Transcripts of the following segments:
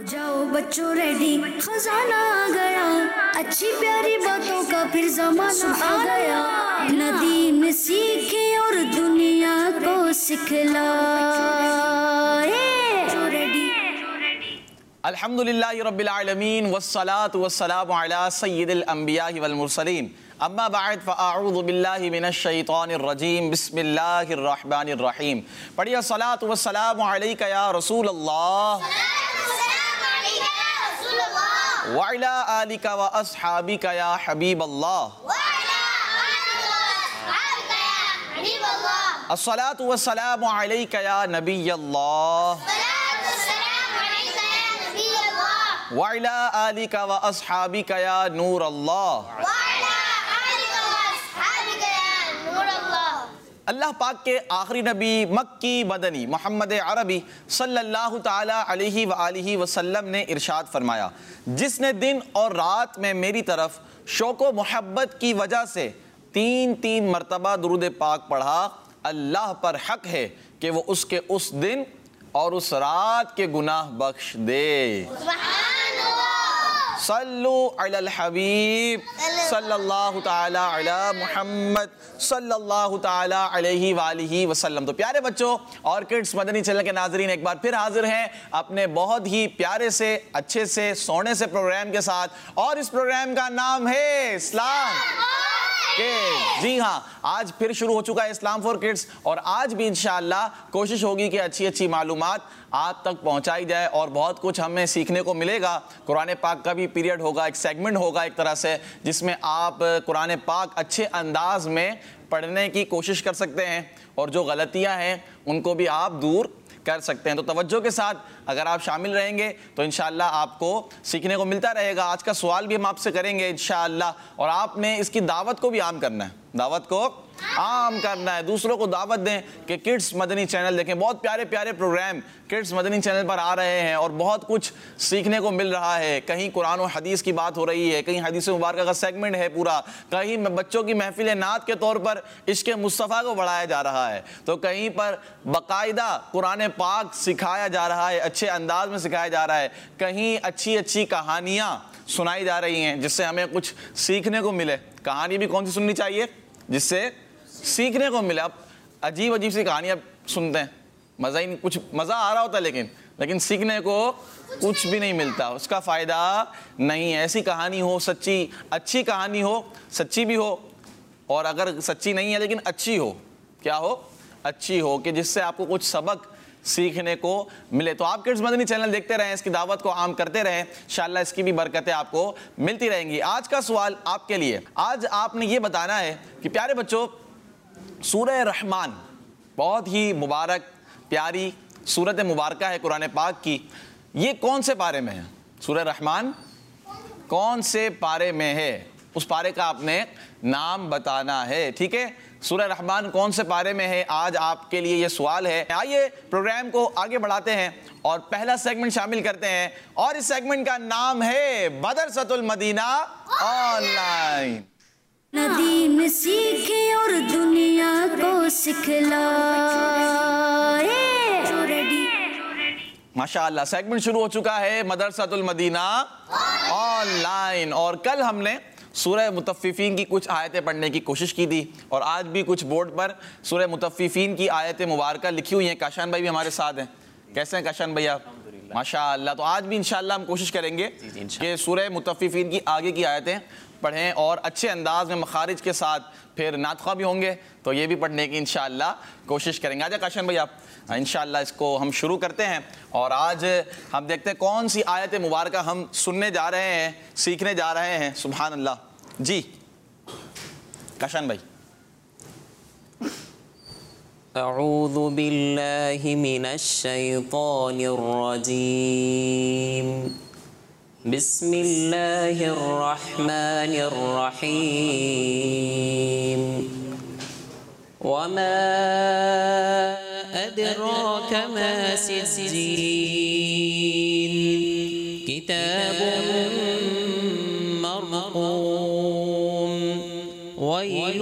جاؤ بچوں ریڈی، خزانہ آ گیا، اچھی پیاری باتوں کا پھر زمانہ آ گیا، ندیم سیکھے اور دنیا کو سکھلائے۔ الحمدللہ رب العالمین والصلاة والسلام علی سید الانبیاء والمرسلین، اما بعد فاعوذ باللہ من الشیطان الرجیم، بسم اللہ الرحمن الرحیم۔ پڑھیے الصلاة والسلام علیکہ یا رسول اللہ وعلی آلکہ واصحابکہ یا حبیب اللہ، الصلاة والسلام علیکہ یا نبی اللہ وعلی آلکہ واصحابکہ یا نور اللہ۔ اللہ پاک کے آخری نبی مکی مدنی محمد عربی صلی اللہ تعالی علیہ وآلہ وسلم نے ارشاد فرمایا، جس نے دن اور رات میں میری طرف شوق و محبت کی وجہ سے 3 مرتبہ درود پاک پڑھا، اللہ پر حق ہے کہ وہ اس کے اس دن اور اس رات کے گناہ بخش دے۔ صلو علی الحبیب صلی اللہ تعالی علی محمد صلی اللہ تعالی علیہ وآلہ وسلم۔ تو پیارے بچوں اور کڈز مدنی چینل کے ناظرین، ایک بار پھر حاضر ہیں اپنے بہت ہی پیارے سے اچھے سے سونے سے پروگرام کے ساتھ، اور اس پروگرام کا نام ہے اسلام جی ہاں، آج پھر شروع ہو چکا ہے اسلام فور کڈز، اور آج بھی انشاءاللہ کوشش ہوگی کہ اچھی معلومات آپ تک پہنچائی جائے، اور بہت کچھ ہمیں سیکھنے کو ملے گا۔ قرآن پاک کا بھی پیریڈ ہوگا، ایک سیگمنٹ ہوگا ایک طرح سے، جس میں آپ قرآن پاک اچھے انداز میں پڑھنے کی کوشش کر سکتے ہیں، اور جو غلطیاں ہیں ان کو بھی آپ دور کر سکتے ہیں۔ تو توجہ کے ساتھ اگر آپ شامل رہیں گے تو انشاءاللہ آپ کو سیکھنے کو ملتا رہے گا۔ آج کا سوال بھی ہم آپ سے کریں گے انشاءاللہ، اور آپ نے اس کی دعوت کو بھی عام کرنا ہے، دعوت کو عام کرنا ہے، دوسروں کو دعوت دیں کہ کڈز مدنی چینل دیکھیں۔ بہت پیارے پیارے پروگرام کڈز مدنی چینل پر آ رہے ہیں، اور بہت کچھ سیکھنے کو مل رہا ہے۔ کہیں قرآن و حدیث کی بات ہو رہی ہے، کہیں حدیث مبارکہ کا سیگمنٹ ہے پورا، کہیں بچوں کی محفل نعت کے طور پر عشق مصطفیٰ کو بڑھایا جا رہا ہے، تو کہیں پر باقاعدہ قرآن پاک سکھایا جا رہا ہے، اچھے انداز میں سکھایا جا رہا ہے، کہیں اچھی کہانیاں سنائی جا رہی ہیں جس سے ہمیں کچھ سیکھنے کو ملے۔ کہانی بھی کون سی سننی چاہیے؟ جس سے سیکھنے کو ملے۔ اب عجیب سی کہانیاں سنتے ہیں، مزہ آ رہا ہوتا ہے، لیکن سیکھنے کو کچھ بھی نہیں ملتا، اس کا فائدہ نہیں ہے۔ ایسی کہانی ہو سچی، اچھی کہانی ہو، سچی بھی ہو، اور اگر سچی نہیں ہے لیکن اچھی ہو، کیا ہو؟ اچھی ہو، کہ جس سے آپ کو کچھ سبق سیکھنے کو ملے۔ تو آپ کڈز مدنی چینل دیکھتے رہیں، اس کی دعوت کو عام کرتے رہیں، انشاءاللہ اس کی بھی برکتیں آپ کو ملتی رہیں گی۔ آج کا سوال آپ کے لیے، آج آپ نے یہ بتانا ہے کہ پیارے بچوں، سورہ رحمان بہت ہی مبارک پیاری سورت مبارکہ ہے قرآن پاک کی، یہ کون سے پارے میں ہے؟ سورہ رحمان کون سے پارے میں ہے؟ اس پارے کا آپ نے نام بتانا ہے، ٹھیک ہے؟ سورہ رحمان کون سے پارے میں ہے؟ آج آپ کے لیے یہ سوال ہے۔ آئیے پروگرام کو آگے بڑھاتے ہیں اور پہلا سیگمنٹ شامل کرتے ہیں، اور اس سیگمنٹ کا نام ہے مدرسۃ المدینہ آن لائن۔ ندیم سیکھے اور دنیا کو سکھلائے۔ ماشاءاللہ، سیگمنٹ شروع ہو چکا ہے مدرسۃ المدینہ آن لائن، اور کل ہم نے سورہ مطففین کی کچھ آیتیں پڑھنے کی کوشش کی تھی، اور آج بھی کچھ بورڈ پر سورہ مطففین کی آیت مبارکہ لکھی ہوئی ہیں۔ کاشان بھائی بھی ہمارے ساتھ ہیں، کیسے ہیں کاشان بھائی آپ؟ ماشاءاللہ۔ تو آج بھی انشاءاللہ ہم کوشش کریں گے کہ سورہ مطففین کی آگے کی آیتیں پڑھیں، اور اچھے انداز میں مخارج کے ساتھ، پھر نعت خواہ بھی ہوں گے تو یہ بھی پڑھنے کی انشاءاللہ کوشش کریں گے۔ آجا کاشان بھائی آپ، انشاءاللہ اس کو ہم شروع کرتے ہیں، اور آج ہم دیکھتے ہیں کون سی آیت مبارکہ ہم سننے جا رہے ہیں، سیکھنے جا رہے ہیں۔ سبحان اللہ جی کاشان بھائی۔ اعوذ باللہ من الشیطان الرجیم، بسم اللہ الرحمن الرحیم، وما ادراک ما سجین، کتاب مرقوم، ویل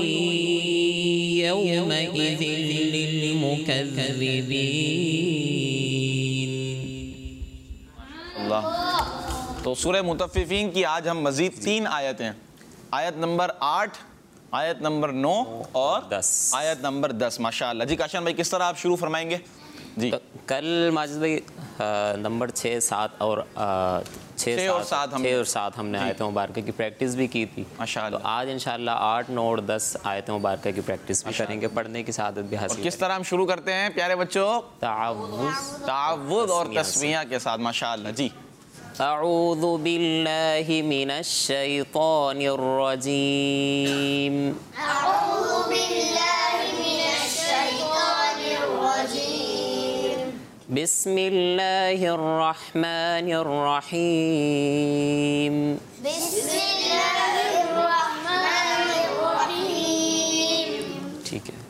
یومئذ للمکذبین۔ اللہ. تو سورہ مطففین کی آج ہم مزید 3 آیتیں ہیں. آیت نمبر 8, آیت نمبر 9 اور 10. آیت نمبر 10. ماشاءاللہ. جی کاشان بھائی کس طرح آپ شروع فرمائیں گے؟ جی کل ماجد بھائی نمبر 6 7 اور 6 اور 7 ہم نے آیت مبارکہ کی پریکٹس بھی کی تھی. ماشاءاللہ. تو آج انشاءاللہ 8 9 اور 10 آیت مبارکہ کی پریکٹس بھی کریں گے, پڑھنے کی سعادت بھی حاصل. کس طرح ہم شروع کرتے ہیں پیارے بچوں؟ تعوذ اور تسمیہ تسمیہ کے ساتھ. ماشاءاللہ. جی اعوذ باللہ من الشیطان الرجیم. أعوذ بالله من الشيطان الرجيم. بسم اللہ الرحمن الرحیم. بسم الله الرحمن الرحيم. ٹھیک ہے.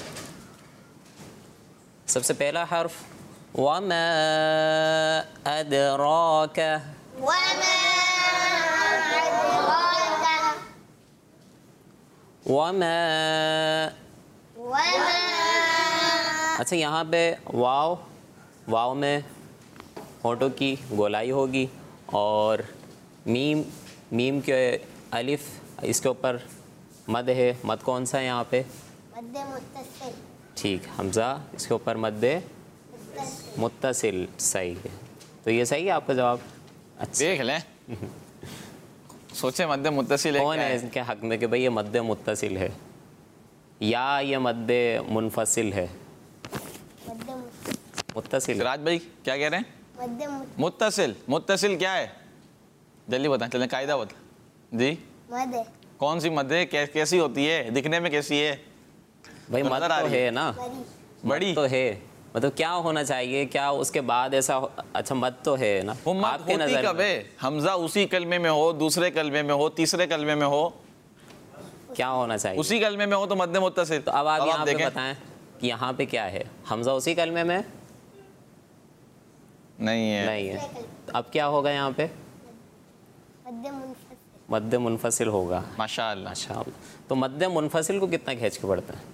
سب سے پہلا حرف وما ادراک. وما أدراك. وما وما. اچھا یہاں پہ واو میں ہونٹوں کی گولائی ہوگی, اور میم کے الف اس کے اوپر مد ہے. مد کون سا ہے یہاں پہ؟ مد متصل. ٹھیک. حمزہ اس کے اوپر مد متصل. صحیح ہے. تو یہ صحیح ہے آپ کا جواب. اچھا دیکھ لیں, سوچیں مد متصل کون ہے اس کے حق میں کہ بھئی یہ مد متصل ہے یا یہ مد منفصل ہے؟ مد متصل. سراج بھائی کیا کہہ رہے ہیں؟ مد متصل. متصل کیا ہے جلدی بتائیں, چلیں قاعدہ بتا. جی مد. کون سی مد ہے, کیسی ہوتی ہے, دکھنے میں کیسی ہے؟ بھائی مد نظر آ تو رہی ہے. ہے نا, بڑی مد تو ہے. مطلب کیا ہونا چاہیے, کیا اس کے بعد ایسا اچھا مد تو ہے نا وہ مد آپ کی ہوتی نظر کب ہے؟ حمزہ اسی کلمے میں ہو, دوسرے کلمے میں ہو, تیسرے کلمے میں ہو, کیا ہونا چاہیے؟ اسی کلمے میں ہو تو مد متصل. تو اب آپ یہاں پہ دیکھیں. بتائیں کہ یہاں پہ کیا ہے؟ حمزہ اسی کلمے میں نہیں ہے. نہیں ہے. اب کیا ہوگا یہاں پہ؟ مد منفصل. مد منفصل ہوگا. ماشاءاللہ. ماشاء اللہ. تو مد منفصل کو کتنا کھینچ کے پڑھتا ہے؟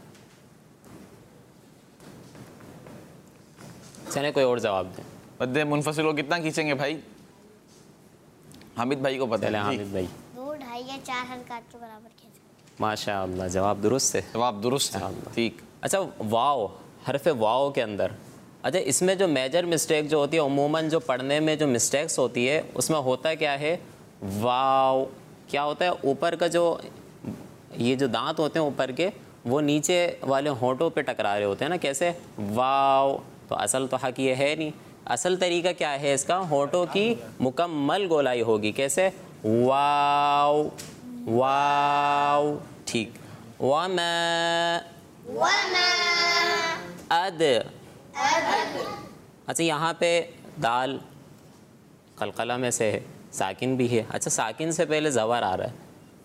چلیں کوئی اور جواب دیں. مد منفصل کو کتنا کھینچیں گے بھائی؟ حامد بھائی کو پتہ چلیں ہے. حامد بھائی. 2 2.5 یا 4 حرکات کے برابر کھینچ. ماشاء اللہ جواب درست ہے. جواب درست ہے. ماشاء اللہ. ٹھیک. اچھا واو, حرف واو کے اندر, اچھا اس میں جو میجر مسٹیک جو ہوتی ہے عموماً جو پڑھنے میں جو مسٹیکس ہوتی ہے اس میں ہوتا کیا ہے؟ واو کیا ہوتا ہے, اوپر کا جو یہ جو دانت ہوتے ہیں اوپر کے وہ نیچے والے ہونٹوں پہ ٹکرا رہے ہوتے ہیں نا, کیسے واو. تو اصل تو حق یہ ہے نہیں. اصل طریقہ کیا ہے اس کا؟ ہونٹوں کی مکمل گولائی ہوگی. کیسے؟ واو واو. ٹھیک. وما وما اد. اچھا یہاں پہ دال قلقلہ میں سے ہے, ساکن بھی ہے. اچھا ساکن سے پہلے زبر آ رہا ہے.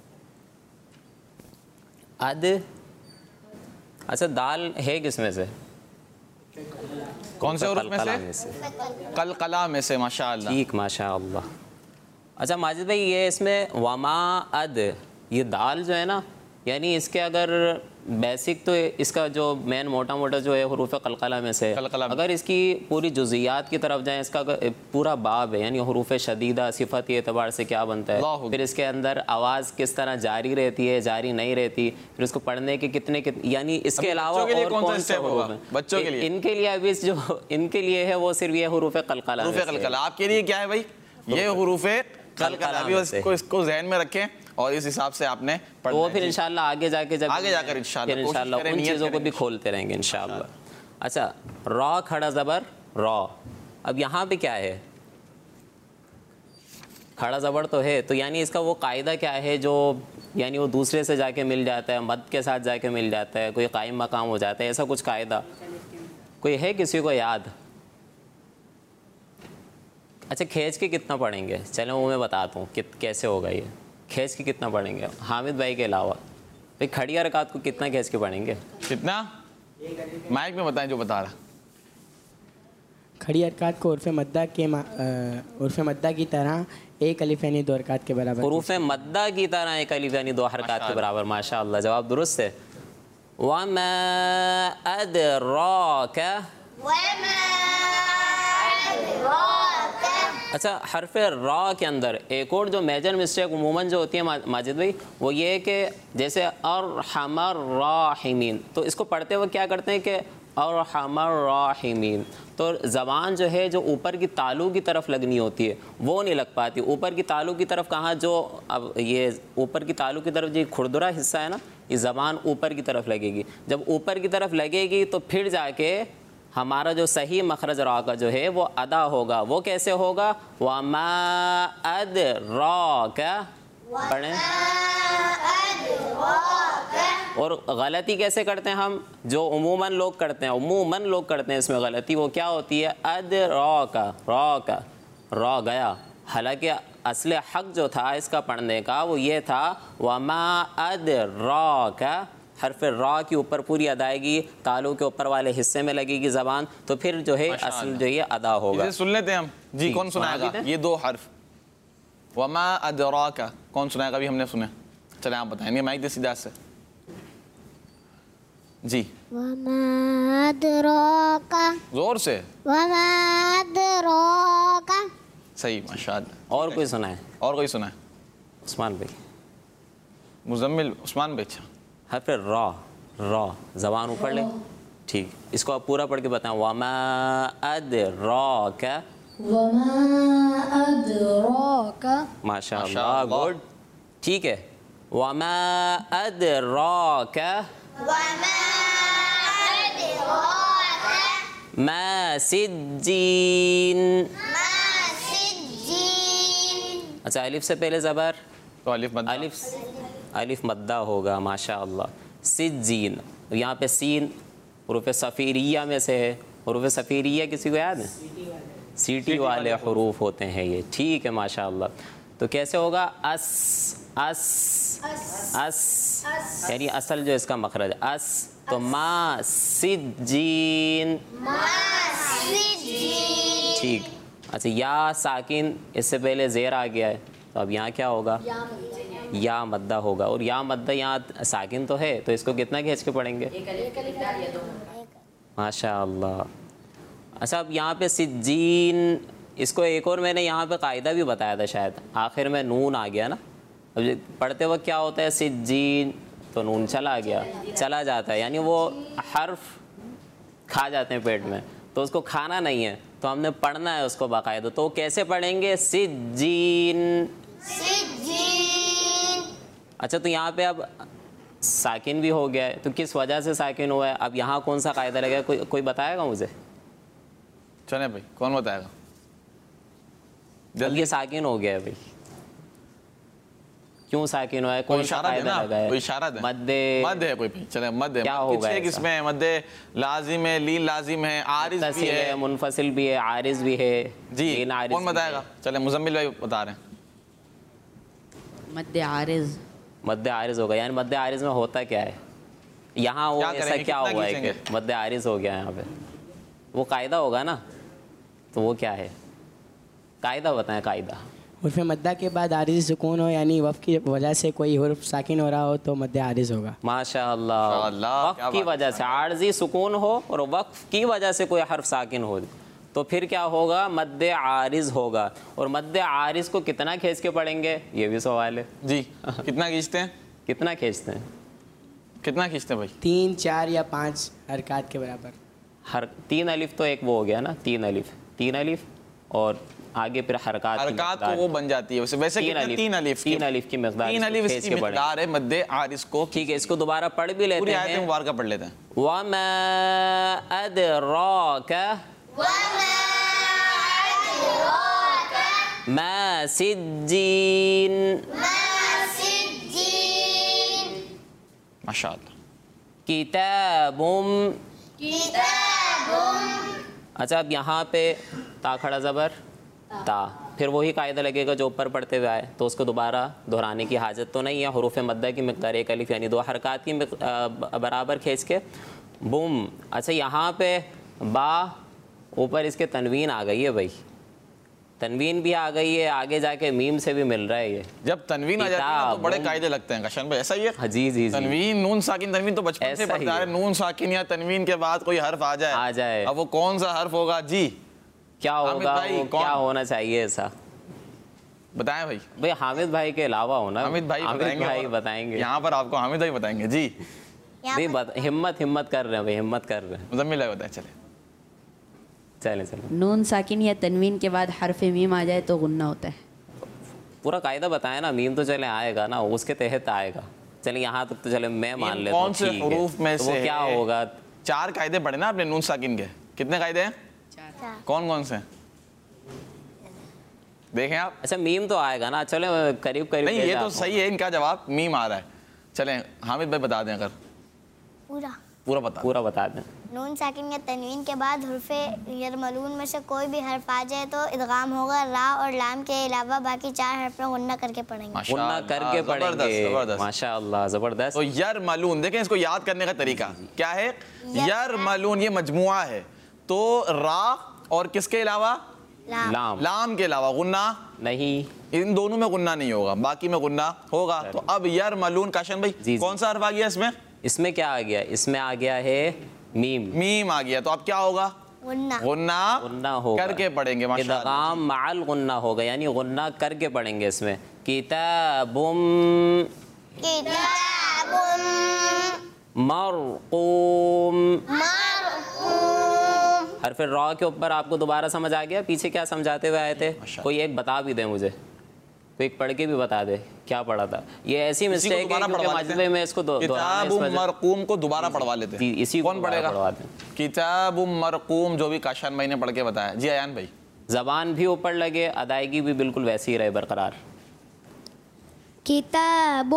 اد. اچھا دال ہے کس میں سے؟ کون سے حروف میں قلقلہ سے؟ میں سے. قلقلہ میں سے. ماشاءاللہ. ٹھیک ماشاء اللہ. اچھا ماجد بھائی یہ اس میں وما اد, یہ دال جو ہے نا, یعنی اس کے اگر بیسک تو اس کا جو مین موٹا موٹا جو ہے حروف قلقلہ میں سے, اگر اس کی پوری جزیات کی طرف جائیں, اس کا پورا باب ہے, یعنی حروف شدیدہ صفتی اعتبار سے کیا بنتا ہے, پھر اس کے اندر آواز کس طرح جاری رہتی ہے, جاری نہیں رہتی, پھر اس کو پڑھنے کے کتنے یعنی اس کے علاوہ اور کون سے حروف ہیں بچوں کے لیے؟ ان کے لیے ابھی جو ان کے لیے ہے وہ صرف یہ حروف قلقلہ. حروف قلقلہ آپ کے لیے کیا ہے بھائی؟ یہ حروف قلقلہ. ابھی اس کو ذہن میں رکھیں اور اس حساب سے آپ نے پڑھنا ہے. وہ پھر انشاءاللہ آگے جا کے جب آگے جا کر انشاءاللہ ان چیزوں کو بھی کھولتے رہیں گے انشاءاللہ. اچھا را کھڑا زبر را. اب یہاں پہ کیا ہے؟ کھڑا زبر تو ہے, تو یعنی اس کا وہ قاعدہ کیا ہے جو یعنی وہ دوسرے سے جا کے مل جاتا ہے, مد کے ساتھ جا کے مل جاتا ہے, کوئی قائم مقام ہو جاتا ہے, ایسا کچھ قاعدہ کوئی ہے کسی کو یاد؟ اچھا کھینچ کے کتنا پڑھیں گے؟ چلیں وہ میں بتاتا ہوں کیسے ہوگا. یہ کھینچ کے کتنا پڑھیں گے حامد بھائی کے علاوہ؟ بھائی کھڑی حرکات کو کتنا کھینچ کے پڑھیں گے؟ کتنا؟ مائک میں بتائیں جو بتا رہا. کھڑی حرکات کو عرف مدہ کی طرح ایک الف یعنی 2 حرکات کے برابر. حروف مدہ کی طرح ایک الف یعنی 2 حرکات کے برابر. ماشاء اللہ جواب درست ہے. وما ادراک. وما أدراك. اچھا حرف را کے اندر ایک اور جو میجر مسٹیک عموماً جو ہوتی ہے ماجد بھائی وہ یہ ہے کہ جیسے ارحم الراحمین، تو اس کو پڑھتے ہوئے کیا کرتے ہیں کہ ارحم الراحمین، تو زبان جو ہے جو اوپر کی تالو کی طرف لگنی ہوتی ہے وہ نہیں لگ پاتی. اوپر کی تالو کی طرف کہاں، جو اب یہ اوپر کی تالو کی طرف جو کھردرا حصہ ہے نا، یہ زبان اوپر کی طرف لگے گی. جب اوپر کی طرف لگے گی تو پھر جا کے ہمارا جو صحیح مخرج را کا جو ہے وہ ادا ہوگا. وہ کیسے ہوگا؟ وَمَا أَدْرَاكَ، پڑھیں. اور غلطی کیسے کرتے ہیں ہم، جو عموماً لوگ کرتے ہیں اس میں غلطی وہ کیا ہوتی ہے؟ ادراکا، را کا را گیا، حالانکہ اصل حق جو تھا اس کا پڑھنے کا وہ یہ تھا وما ادراکا. حرف را کے اوپر پوری ادائیگی تالو کے اوپر والے حصے میں لگے گی زبان، تو پھر جو ہے اصل جو یہ ادا ہوگا. سن لیتے ہیں ہم جی. کون سنائے گا یہ دو حرف وما ادراکا؟ کون سنائے گا؟ بھی ہم نے سنے. چلیں آپ بتائیں گے، مائک دے سیدھا سے جی. وما أدراك زور سے. وما أدراك. صحیح، ماشاء اللہ. اور کوئی سنائے؟ اور کوئی سنائے؟ عثمان بھائی. مزمل عثمان بھائی. اچھا حرف را، را زبان اوپر لے. ٹھیک، اس کو آپ پورا پڑھ کے بتائیں. وما ادراک. وما أدراك. ماشاء اللہ، گڈ. ٹھیک ہے. وما ادراک وما أدراك ما سجین. ما سجين. اچھا الف سے پہلے زبر، تو الف مد. الف مدہ ہوگا. ماشاء اللہ. سجین، یہاں پہ سین حروف صفیریہ میں سے ہے. حروف صفیریہ کسی کو یاد ہے؟ سیٹی والے حروف ہوتے ہیں یہ. ٹھیک ہے ماشاء اللہ. تو کیسے ہوگا؟ اس اس اس، یعنی اصل جو اس کا مخرج اس. تو ما سجین. ٹھیک. اچھا یا ساکن، اس سے پہلے زیر آ گیا ہے تو اب یہاں کیا ہوگا؟ یا مدہ ہوگا. اور یا مدہ یہاں ساکن تو ہے تو اس کو کتنا کھینچ کے پڑھیں گے؟ ماشاء اللہ. اچھا اب یہاں پہ سجین، اس کو ایک اور میں نے یہاں پہ قاعدہ بھی بتایا تھا شاید، آخر میں نون آ گیا نا. اب پڑھتے وقت کیا ہوتا ہے؟ سجین، تو نون چلا گیا، چلا جاتا ہے، یعنی وہ حرف کھا جاتے ہیں پیٹ میں، تو اس کو کھانا نہیں ہے، تو ہم نے پڑھنا ہے اس کو باقاعدہ. تو کیسے پڑھیں گے؟ سجین. اچھا تو یہاں پہ اب ساکن بھی ہو گیا ہے، تو کس وجہ سے ساکن ہوا ہے؟ اب یہاں کون سا قاعدہ لگا ہے؟ کوئی بتائے گا مجھے؟ چلیں بھائی، کون بتائے گا؟ جب یہ ساکن ہو گیا ہے بھائی، کیوں ساکن ہوا ہے؟ کوئی اشارہ دے نا، کوئی اشارہ دے. مد ہے کوئی بھائی. چلیں مد ہے. کیا ہوگا کس میں ہے؟ مد لازم ہے، لین لازم ہے، عارض بھی ہے، منفصل بھی ہے، عارض بھی ہے. جی کون بتائے گا؟ چلیں مزمل بھائی بتا رہے ہیں. مد عارض. مد عارض ہوگا، یعنی مد عارض میں ہوتا کیا ہے؟ یہاں وہ ایسا کیا ہوا ہے کہ مد عارض ہو گیا یہاں پہ؟ وہ قاعدہ ہوگا نا، تو وہ کیا ہے؟ قاعدہ بتائیں. قاعدہ حرف مدہ کے بعد عارضی سکون ہو، یعنی وقف کی وجہ سے کوئی حرف ساکن ہو رہا ہو تو مد عارض ہوگا. ماشاء اللہ. وقف کی وجہ سے عارضی سکون ہو اور وقف کی وجہ سے کوئی حرف ساکن ہو تو پھر کیا ہوگا؟ مد عارض ہوگا. اور مد عارض کو کتنا کھینچ کے پڑھیں گے؟ یہ بھی سوال ہے. جی کتنا کھینچتے ہیں؟ کتنا کھینچتے ہیں؟ کتنا کھینچتے ہیں بھائی؟ 3 4 یا 5 حرکات کے برابر. ہر 3 الف تو ایک وہ ہو گیا نا، 3 الف اور آگے پھر حرکات کو وہ بن جاتی ہے. ویسے 3 الف کی مقدار، 3 الف اس کی مقدار ہے مد عارض کو. ٹھیک ہے، اس کو دوبارہ پڑھ بھی لیتے ہیں. پوری آیت مبارکہ پڑھ لیتے ہیں. وَمَا أَدْرَاكَ مَا سِجِّينٌ. ماشاء اللہ. کتابٌ. اچھا اب یہاں پہ تا کھڑا زبر تا، پھر وہی قاعدہ لگے گا جو اوپر پڑھتے ہوئے آئے، تو اس کو دوبارہ دہرانے کی حاجت تو نہیں ہے. حروف مدہ کی مقدار 1 الف یعنی 2 حرکات کی برابر کھینچ کے بم. اچھا یہاں پہ با اوپر اس کے تنوین آ گئی ہے بھائی، تنوین بھی آ گئی ہے، آگے جا کے میم سے بھی مل رہا ہے. یہ جب تنوین آ جاتی ہے تو بڑے قاعدے لگتے ہیں کشن بھائی، ایسا ہی ہے؟ جی جی. تنوین نون ساکن، تنوین تو بچپن سے پڑھتا ہے. نون ساکن یا تنوین کے بعد کوئی حرف آ جائے، اب وہ کون سا حرف ہوگا؟ جی کیا ہوگا وہ کیا ہونا چاہیے ایسا بتائیں بھائی. بھائی حامد بھائی کے علاوہ ہونا. حامد بھائی بتائیں گے. یہاں پر آپ کو حامد بھائی بتائیں گے. جی بھائی ہمت کر رہے ہیں بھائی, ہمت کر رہے ہیں. مزمل بھائی بتائیں. چلیں. نون ساکن یا تنوین کے بعد حرف میم آ جائے تو غنہ ہوتا ہے. پورا قاعدہ بتائیں نا. میم تو چلے آئے گا نا, اس کے تحت آئے گا. چلیں یہاں تک تو چلے میں مان لیتا ہوں. کون سے حروف میں سے کیا ہوگا؟ 4 قاعدے پڑھے نا آپ نے نون ساکن کے. کتنے قاعدے ہیں؟ 4. کون کون سے ہیں دیکھیں آپ. اچھا میم تو آئے گا نا. چلیں قریب نہیں یہ تو صحیح ہے, ان کا جواب میم آ رہا ہے. چلیں حامد بھائی بتا دیں. اگر پورا بتا دیں. نون ساکن یا تنوین کے بعد حرف یرملون میں سے کوئی بھی حرف آ جائے تو ادغام ہوگا. را اور لام کے علاوہ باقی 4 حرف میں غنہ کر کے پڑھیں گے. غنہ کر کے پڑھیں گے. ماشاء اللہ زبردست. تو یرملون دیکھیں, اس کو یاد کرنے کا طریقہ کیا ہے. یرملون یہ مجموعہ ہے, تو را اور کس کے علاوہ؟ لام کے علاوہ غنہ نہیں. ان دونوں میں غنہ نہیں ہوگا, باقی میں غنہ ہوگا. تو اب یرملون کاشن بھائی کون سا حرف آ گیا اس میں؟ اس میں کیا آ گیا؟ اس میں آ گیا ہے میم. میم آ گیا. تو اب کیا ہوگا؟ غنہ ہوگا. کر کے پڑھیں گے. ادغام مع الغنہ ہوگا, یعنی غنہ کر کے پڑھیں گے. اس میں کتاب مرقوم. حرف را کے اوپر آپ کو دوبارہ سمجھ آ گیا؟ پیچھے کیا سمجھاتے ہوئے آئے تھے؟ کوئی ایک بتا بھی دیں مجھے, کوئی ایک پڑھ کے بھی بتا دے کیا پڑھا تھا. یہ ایسی مسٹیک ہے کہ مجموعے میں اس کو کتاب مرقوم کو دوبارہ پڑھوا لیتے ہیں. اسی کون پڑھے گا؟ کتاب مرقوم, جو بھی کاشان بھائی نے پڑھ کے بتایا. جی ایان بھائی. زبان بھی اوپر لگے, ادائیگی بھی بالکل ویسی ہی رہے برقرار. کتاب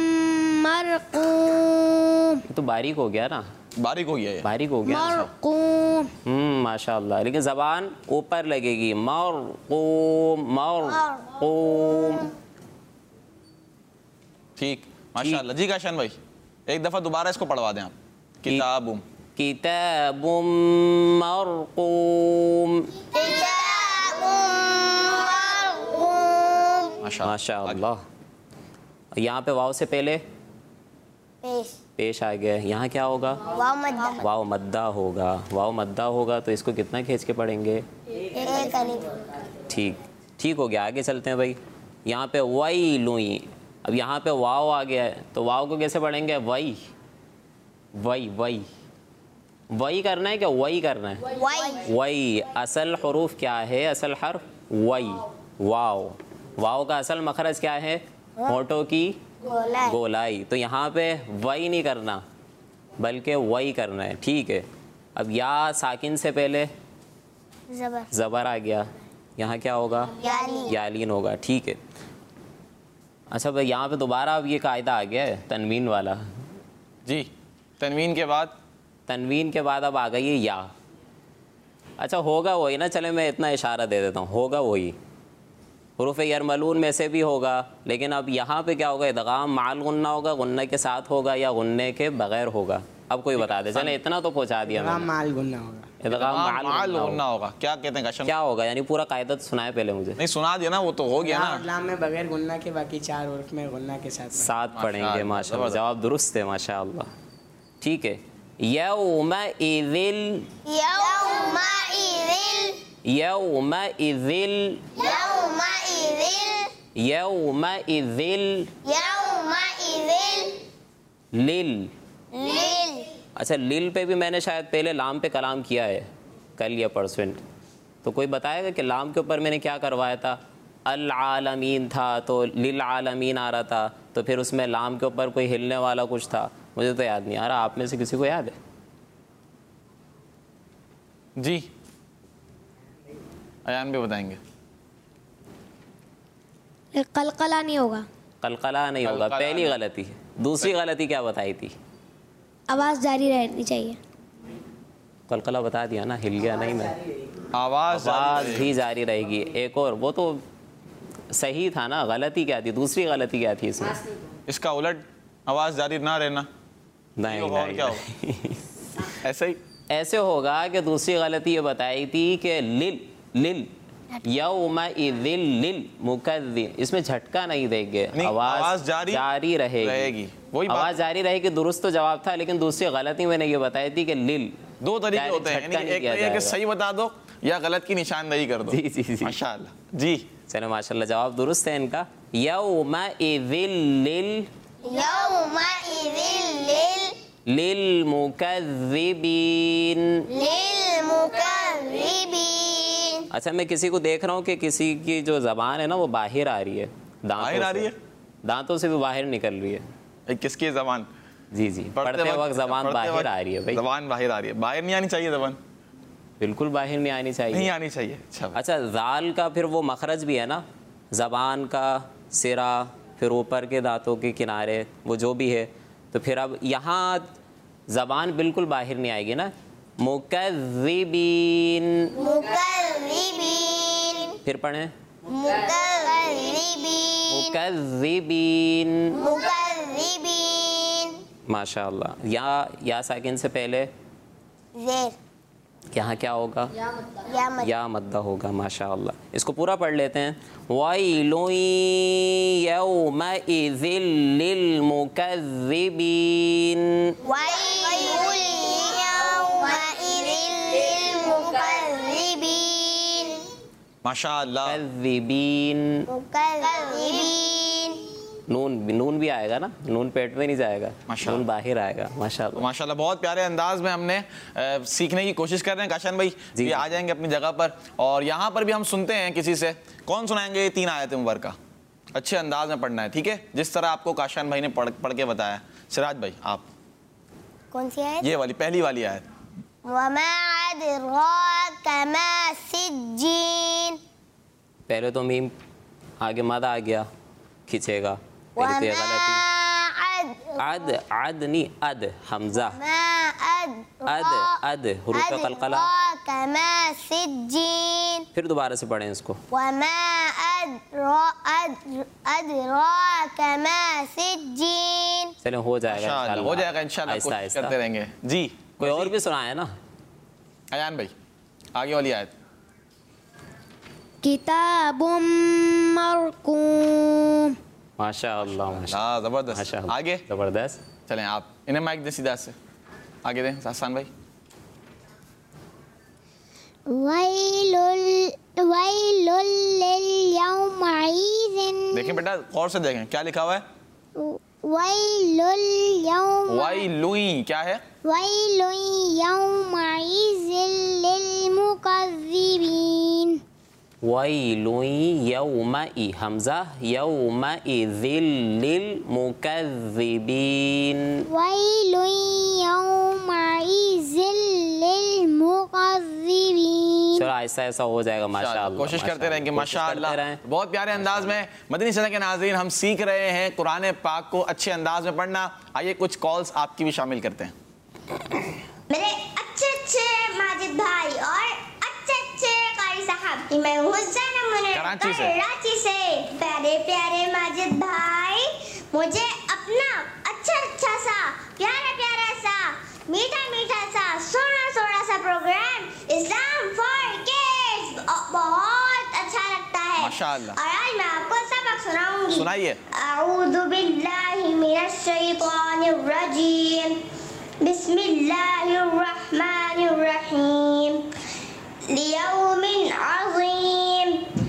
مرقوم. تو باریک ہو گیا نا, باریک ہو گیا, باریک ہو گیا. مرقوم. ماشاء اللہ. لیکن زبان اوپر لگے گی. مرقوم مرقوم. ٹھیک ماشاء اللہ. جی کاشان بھائی ایک دفعہ دوبارہ اس کو پڑھوا دیں آپ. کتاب مرقوم. ماشاء اللہ. یہاں پہ واو سے پہلے پیش آ گیا. یہاں کیا ہوگا؟ واو مدہ ہوگا. واو مدہ ہوگا تو اس کو کتنا کھینچ کے پڑھیں گے؟ ٹھیک ہو گیا. آگے چلتے ہیں بھائی. یہاں پہ وئی لوئی. اب یہاں پہ واو آ گیا ہے تو واو کو کیسے پڑھیں گے؟ وئی وئی وئی وئی کرنا ہے کیا وئی کرنا ہے؟ وئی. اصل حروف کیا ہے؟ اصل حرف وئی. واو. واو کا اصل مخرج کیا ہے؟ ہونٹوں کی گولائی. تو یہاں پہ وئی نہیں کرنا بلکہ وئی کرنا ہے. ٹھیک ہے. اب یا ساکن سے پہلے زبر آ گیا. یہاں کیا ہوگا؟ یالین ہوگا. ٹھیک ہے. اچھا بھائی یہاں پہ دوبارہ اب یہ قاعدہ آ گیا ہے تنوین والا. جی تنوین کے بعد اب آ گئی ہے یا. اچھا ہوگا وہی نا. چلے میں اتنا اشارہ دے دیتا ہوں, ہوگا وہی. حروف یرملون میں سے بھی ہوگا, لیکن اب یہاں پہ کیا ہوگا؟ ادغام مع الغنہ ہوگا, غنہ کے ساتھ ہوگا یا غنہ کے بغیر ہوگا. اب کوئی بتا دے. چلے اتنا تو پہنچا دیا. ادغام مع الغنہ ہوگا. ادغام مع الغنہ ہوگا. کیا کہتے ہیں کاشان؟ کیا ہوگا یعنی پورا قاعدہ تو سنائے پہلے مجھے. نہیں سنا دیا نا, وہ تو ہو گیا نا. لام میں بغیر غنہ کے باقی 4 حروف میں غنہ کے ساتھ پڑھیں گے. ماشاء اللہ جواب درست ہے. ماشاء اللہ. ٹھیک ہے. یومئذ لل. اچھا لل پہ بھی میں نے شاید پہلے لام پہ کلام کیا ہے کل یا پرسنٹ. تو کوئی بتائے گا کہ لام کے اوپر میں نے کیا کروایا تھا؟ العالمین تھا تو للعالمین آ رہا تھا, تو پھر اس میں لام کے اوپر کوئی ہلنے والا کچھ تھا. مجھے تو یاد نہیں آ رہا. آپ میں سے کسی کو یاد ہے؟ جی ایان بھی بتائیں گے. قلقلہ نہیں ہوگا. قلقلہ نہیں ہوگا. پہلی غلطی. دوسری غلطی کیا بتائی تھی؟ آواز جاری رہنی چاہیے. قلقلہ بتا دیا نا, ہل گیا نہیں میں. آواز بھی جاری رہے گی. ایک اور وہ تو صحیح تھا نا. غلطی کیا تھی؟ دوسری غلطی کیا تھی اس میں؟ اس کا الٹ آواز جاری نہ رہنا. نہیں ایسے ہی ایسے ہوگا کہ دوسری غلطی یہ بتائی تھی کہ لل یومئذ للمکذبین. اس میں جھٹکا نہیں دیں گے. آواز جاری رہے گی. آواز جاری رہے گی درست تو جواب تھا, لیکن دوسری غلطی میں نے یہ بتائی تھی کہ لل. 2 طریقے ہوتے ہیں. ایک صحیح بتا دو یا غلط کی نشاندہی کر دو. جی جی جی ماشاءاللہ. جی چلو ماشاء اللہ جواب درست ہے ان کا. یومئذ للمکذبین. اچھا میں کسی کو دیکھ رہا ہوں کہ کسی کی جو زبان ہے نا وہ باہر آ رہی ہے, باہر آ رہی ہے, دانتوں سے بھی باہر نکل رہی ہے. کس کی زبان؟ جی جی پڑھتے وقت زبان باہر آ رہی ہے بھائی. زبان باہر آ رہی ہے, باہر نہیں آنی چاہیے زبان, بالکل باہر نہیں آنی چاہیے, نہیں آنی چاہیے. اچھا ذال کا پھر وہ مخرج بھی ہے نا, زبان کا سرا, پھر اوپر کے دانتوں کے کنارے, وہ جو بھی ہے, تو پھر اب یہاں زبان بالکل باہر نہیں آئے گی نا. مکذبین, پھر پڑھیں مکذبین. ماشاء اللہ. یا ساکن سے پہلے یہاں کیا ہوگا؟ یا مدہ ہوگا. ماشاء اللہ. اس کو پورا پڑھ لیتے ہیں. وَيْلٌ يَوْمَئِذٍ لِّلْمُكَذِّبِينَ. ماشاء اللہ. مکذبین. نون بھی آئے گا نا, نون پیٹ میں نہیں جائے گا, نون باہر آئے گا. ماشاء اللہ ماشاء اللہ. بہت پیارے انداز میں ہم نے سیکھنے کی کوشش کر رہے ہیں. کاشان بھائی جی آ جائیں گے اپنی جگہ پر, اور یہاں پر بھی ہم سنتے ہیں کسی سے. کون سنائیں گے یہ 3 آیت مبارکہ؟ اچھے انداز میں پڑھنا ہے, ٹھیک ہے, جس طرح آپ کو کاشان بھائی نے پڑھ کے بتایا. سراج بھائی آپ کون سی آیت؟ یہ والی پہلی والی آیت. وَمَا أَدْرَاكَ مَا سِجِّينٌ. پہلے تو میم آگے مد آ گیا, کھینچے گا. عد نہیں, اد حمزہ, اد حروف قلقلہ. پھر دوبارہ سے پڑھیں اس کو. وَمَا أَدْرَاكَ مَا سِجِّينٌ. چلیں ہو جائے گا, ہو جائے گا انشاءاللہ, کوشش کرتے رہیں گے. جی کوئی اور بھی سنا ہے نا ایان بھائی, آگے والی آیت. کتاب مرقوم. ماشاء اللہ ہاں زبردست. آگے زبردست. چلیں آپ انہیں مائک دیں سیدھا سے, آگے دیں حسان بھائی. وَيْلٌ لِّلْيَوْمَئِذٍ. دیکھیں بیٹا غور سے دیکھیں کیا لکھا ہوا ہے. وَيْلٌ کیا ہے؟ وَيْلٌ يَوْمَئِذٍ لِّلْمُكَذِّبِينَ. وَيْلٌ يَوْمَئِذٍ حمزہ يَوْمَئِذٍ لِّلْمُكَذِّبِينَ. وَيْلٌ يَوْمَئِذٍ لِّلْمُكَذِّبِينَ. چلو ایسا ایسا ہو جائے گا. ماشاءاللہ کوشش کرتے رہیں گے. ماشاءاللہ بہت پیارے انداز میں مدنی چینل کے ناظرین ہم سیکھ رہے ہیں قرآن پاک کو اچھے انداز میں پڑھنا. آئیے کچھ کالز آپ کی بھی شامل کرتے ہیں. میرے اچھے ماجد بھائی اور اچھے قاری صاحب کی میں حسین کراچی سے. پیارے ماجد بھائی, مجھے اپنا اچھا سا پیارا سا میٹھا سا سونا سا پروگرام اسلام فار کڈز بہت اچھا لگتا ہے. ماشاءاللہ. اور آج میں آپ کو سبق سناؤں گی. سنائیے. اعوذ باللہ من الشیطان الرجیم. بسم اللہ الرحمن الرحیم. لیوم عظیم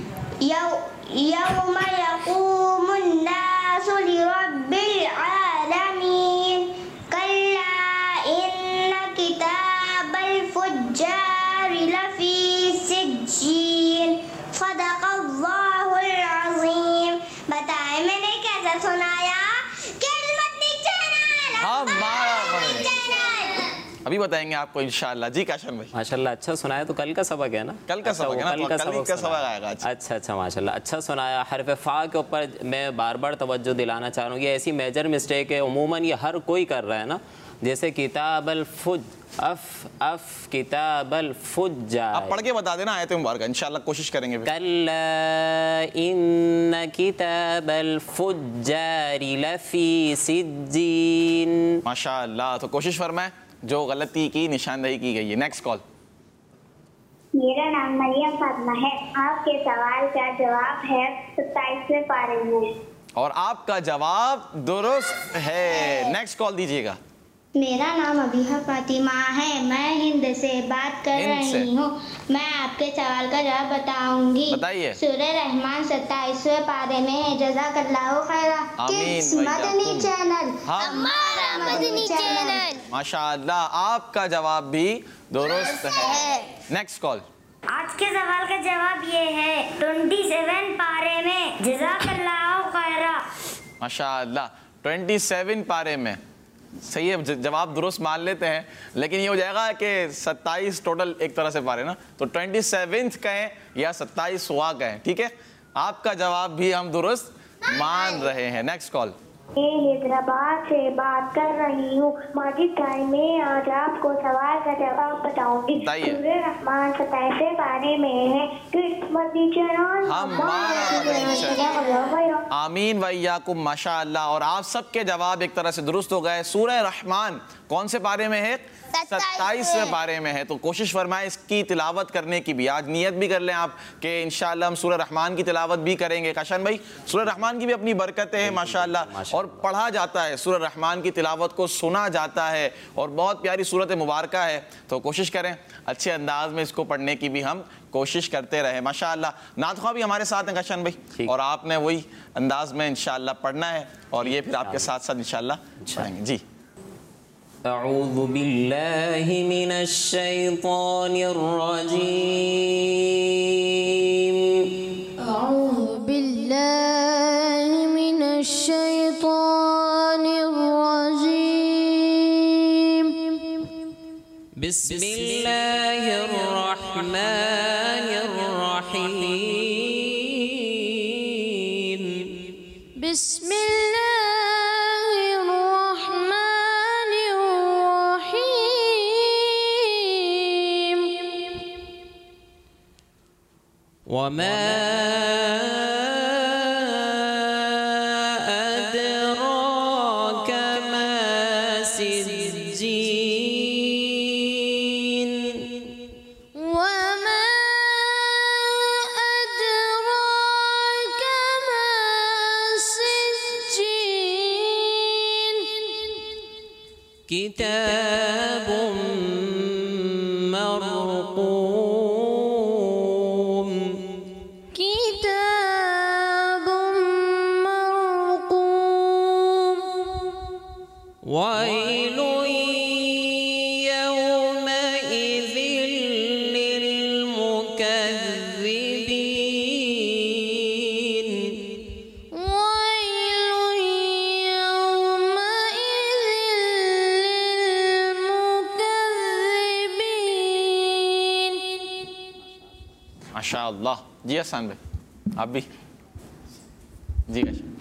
یوم یقوم الناس لرب العالمین. کلا ان کتاب الفجار لفی سجین. صدق اللہ العظیم. بتائیں میں نے کیسا سنایا؟ ابھی بتائیں گے آپ کو انشاءاللہ. جی کاشان بھائی ماشاءاللہ اچھا سنایا. تو کل کا سبق ہے نا, کل کا سبق ہے نا, کل کا سبق آئے گا. اچھا ماشاءاللہ اچھا سنایا. حرف فا کے اوپر میں بار توجہ دلانا چاہ رہا ہوں. یہ ایسی میجر مسٹیک ہے, عموماً یہ ہر کوئی کر رہا ہے نا. جیسے کتاب الفج اف کتاب الفجار. آپ پڑھ کے بتا دینا آیت مبارکہ, انشاءاللہ کوشش کریں گے. کلا ان کتاب الفجار لفی سجین. ماشاءاللہ. تو کوشش فرمائیں, جو غلطی کی نشاندہی کی گئی ہے. Next call. میرا نام مریم فاطمہ ہے. آپ کے سوال کا جواب ہے 27ویں پارے میں, اور آپ کا جواب درست ہے. نیکسٹ کال دیجیے گا. मेरा नाम अबीहा फातिमा है, मैं हिंद से बात कर हिंद से। रही हूँ। मैं आपके सवाल का जवाब बताऊंगी। बताइए। सूरह रहमान 27वें पारे में है। जज़ाकल्लाहु खैरा। आमीन किड्स भैया। मदनी चैनल। हमारा मदनी चैनल। माशाअल्लाह, आपका जवाब भी दुरुस्त है। Next call. आज के सवाल का जवाब ये है 27 पारे में जज़ाकल्लाहु खैरा। माशाअल्लाह, 27 पारे में सही है, जवाब दुरुस्त मान लेते हैं, लेकिन ये हो जाएगा कि 27 टोटल एक तरह से पारे ना, तो 27 कहें या 27वां कहें, ठीक है। आपका जवाब भी हम दुरुस्त मान रहे हैं। Next call. मैं हैदराबाद से बात कर रही हूँ। माजिद टाइम में आज आपको सवाल का जवाब बताऊंगी। बताइए। सूरह रहमान 27वें पारे में है। Kids Madani channel. हमारा मदनी चैनल। आमीन वैयाकुम, माशाअल्लाह। और आप सबके जवाब एक तरह से दुरुस्त हो गए। सूरह रहमान कौन से पारे में है? 27वें पारे में है। तो कोशिश फरमाएं इसकी तिलावत करने की भी। आज नियत भी कर लें आप कि इंशाअल्लाह हम सूरह रहमान की तिलावत भी करेंगे। काशान भाई, सूरह रहमान की भी अपनी बरकतें हैं माशाअल्लाह, और पढ़ा जाता है सूरह रहमान की तिलावत को, सुना जाता है, और बहुत प्यारी सूरत मुबारक है। तो कोशिश करें अच्छे अंदाज में इसको पढ़ने की भी हम कोशिश करते रहे माशाअल्लाह। नातख़्वां भी हमारे साथ हैं काशान भाई, और आपने वही अंदाज में इंशाअल्लाह पढ़ना है, और ये फिर आपके साथ साथ इंशाअल्लाह पढ़ेंगे। जी। अऊज़ु बिल्लाहि मिनश शैतानिर रजीम। अऊज़ु बिल्लाहि मिनश शैतानिर रजीम। बिस्मिल्लाहिर रहमानिर रहीम। बिस्मिल्लाहिर रहमानिर रहीम। वमा अदराक मा सिज्जीन। वमा अदराक मा सिज्जीन। किताबुम मरक़ूम। किताबुम मरक़ूम। वैलुन यौमइज़िन लिलमुकज़्ज़िबीन। वैलुन यौमइज़िन लिलमुकज़्ज़िबीन। माशाअल्लाह। जी हसन भाई, आप भी जी।